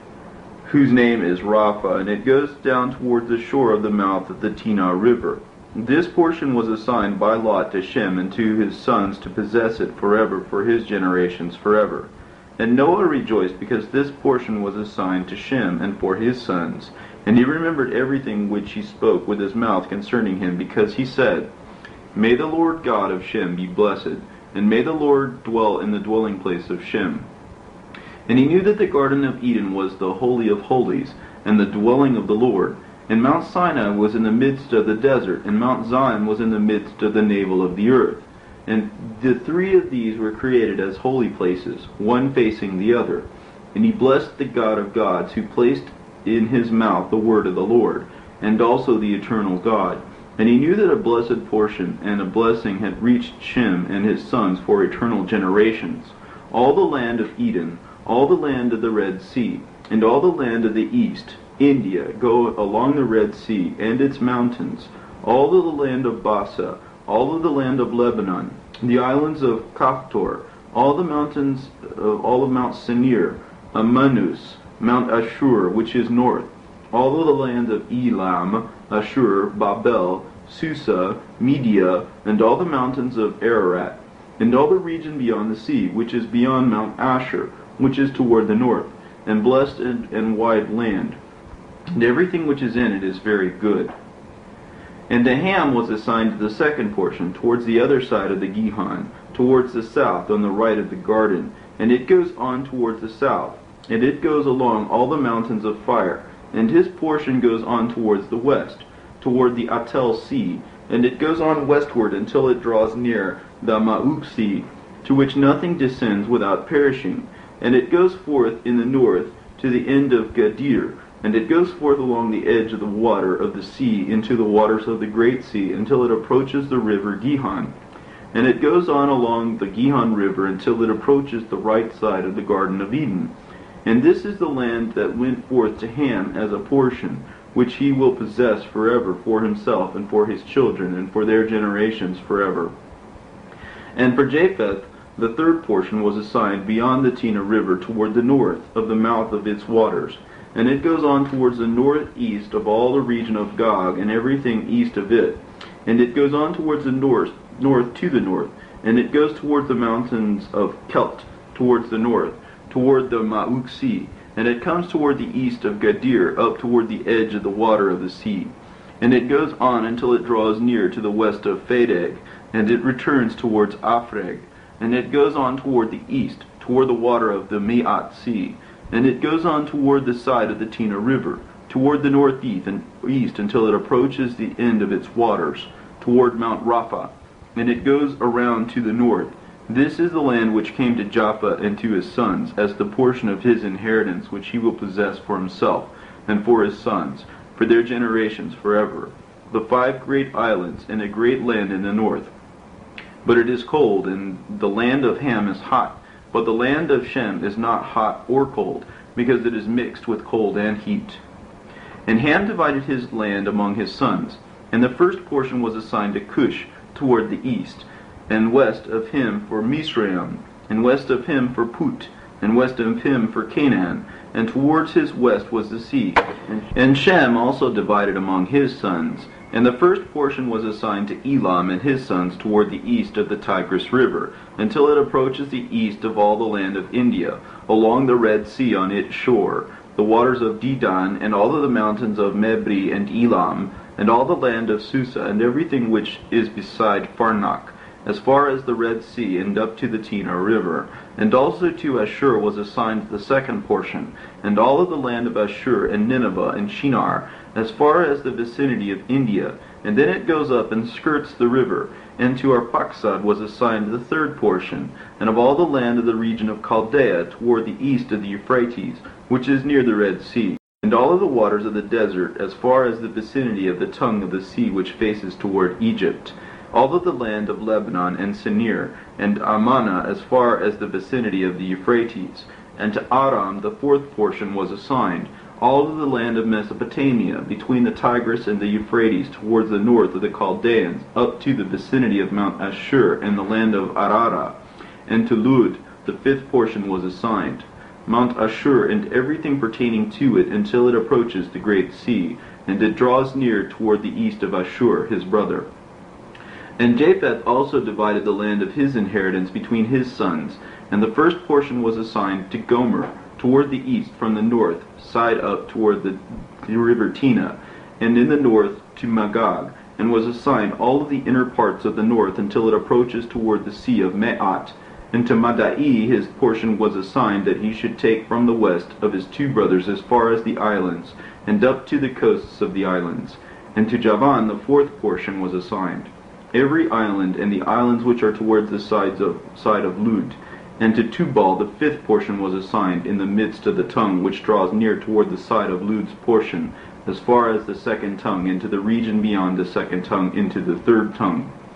whose name is Rapha, and it goes down toward the shore of the mouth of the Tinah River. This portion was assigned by lot to Shem and to his sons to possess it forever for his generations forever. And Noah rejoiced because this portion was assigned to Shem and for his sons. And he remembered everything which he spoke with his mouth concerning him, because he said, May the Lord God of Shem be blessed, and may the Lord dwell in the dwelling place of Shem. And he knew that the Garden of Eden was the Holy of Holies, and the dwelling of the Lord. And Mount Sinai was in the midst of the desert, and Mount Zion was in the midst of the navel of the earth. And the three of these were created as holy places, one facing the other. And he blessed the God of gods, who placed in his mouth the word of the Lord, and also the eternal God. And he knew that a blessed portion and a blessing had reached Shem and his sons for eternal generations. All the land of Eden, all the land of the Red Sea, and all the land of the east, India, go along the Red Sea and its mountains, all of the land of Basa, all of the land of Lebanon, the islands of Caphtor, all the mountains of all of Mount Senir, Amanus, Mount Ashur, which is north, all of the land of Elam, Ashur, Babel, Susa, Media, and all the mountains of Ararat, and all the region beyond the sea, which is beyond Mount Asher, which is toward the north, and blessed and wide land, and everything which is in it is very good. And to Ham was assigned the second portion, towards the other side of the Gihon, towards the south, on the right of the garden, and it goes on towards the south, and it goes along all the mountains of fire, and his portion goes on towards the west, toward the Atel Sea, and it goes on westward until it draws near the Ma'uk Sea, to which nothing descends without perishing. And it goes forth in the north to the end of Gadir, and it goes forth along the edge of the water of the sea into the waters of the great sea, until it approaches the river Gihon. And it goes on along the Gihon River until it approaches the right side of the Garden of Eden. And this is the land that went forth to Ham as a portion, which he will possess forever for himself and for his children and for their generations forever. And for Japheth, the third portion was assigned beyond the Tinah River toward the north of the mouth of its waters. And it goes on towards the northeast of all the region of Gog and everything east of it. And it goes on towards the north to the north. And it goes towards the mountains of Kelt, towards the north, toward the Ma'uk Sea. And it comes toward the east of Gadir, up toward the edge of the water of the sea. And it goes on until it draws near to the west of Phadeg, and it returns towards Aphreg. And it goes on toward the east, toward the water of the Me'at Sea. And it goes on toward the side of the Tinah River, toward the northeast and east until it approaches the end of its waters, toward Mount Rapha. And it goes around to the north. This is the land which came to Joppa and to his sons, as the portion of his inheritance which he will possess for himself, and for his sons, for their generations forever. The 5 great islands, and a great land in the north. But it is cold, and the land of Ham is hot. But the land of Shem is not hot or cold, because it is mixed with cold and heat. And Ham divided his land among his sons, and the first portion was assigned to Cush toward the east, and west of him for Misraim, and west of him for Put, and west of him for Canaan, and towards his west was the sea. And Shem also divided among his sons, and the first portion was assigned to Elam and his sons toward the east of the Tigris River, until it approaches the east of all the land of India, along the Red Sea on its shore, the waters of Dedan, and all of the mountains of Mebri and Elam, and all the land of Susa, and everything which is beside Farnak, as far as the Red Sea, and up to the Tinah River. And also to Ashur was assigned the second portion, and all of the land of Ashur, and Nineveh, and Shinar, as far as the vicinity of India. And then it goes up and skirts the river, And to Arphaxad was assigned the third portion, and of all the land of the region of Chaldea toward the east of the Euphrates, which is near the Red Sea, and all of the waters of the desert, as far as the vicinity of the tongue of the sea which faces toward Egypt, all of the land of Lebanon and Sinir, and Ammana as far as the vicinity of the Euphrates. And to Aram the fourth portion was assigned, all of the land of Mesopotamia, between the Tigris and the Euphrates, towards the north of the Chaldeans, up to the vicinity of Mount Ashur and the land of Arara. And to Lud the fifth portion was assigned, Mount Ashur and everything pertaining to it, until it approaches the great sea, and it draws near toward the east of Ashur his brother. And Japheth also divided the land of his inheritance between his sons, and the first portion was assigned to Gomer, toward the east from the north side up toward the river Tina, and in the north to Magog, and was assigned all of the inner parts of the north until it approaches toward the sea of Me'at. And to Madai his portion was assigned, that he should take from the west of his two brothers as far as the islands, and up to the coasts of the islands. And to Javan the fourth portion was assigned, every island, and the islands which are towards the side of Lud. And to Tubal the fifth portion was assigned, in the midst of the tongue which draws near toward the side of Lud's portion, as far as the second tongue, into the region beyond the second tongue, into the third tongue.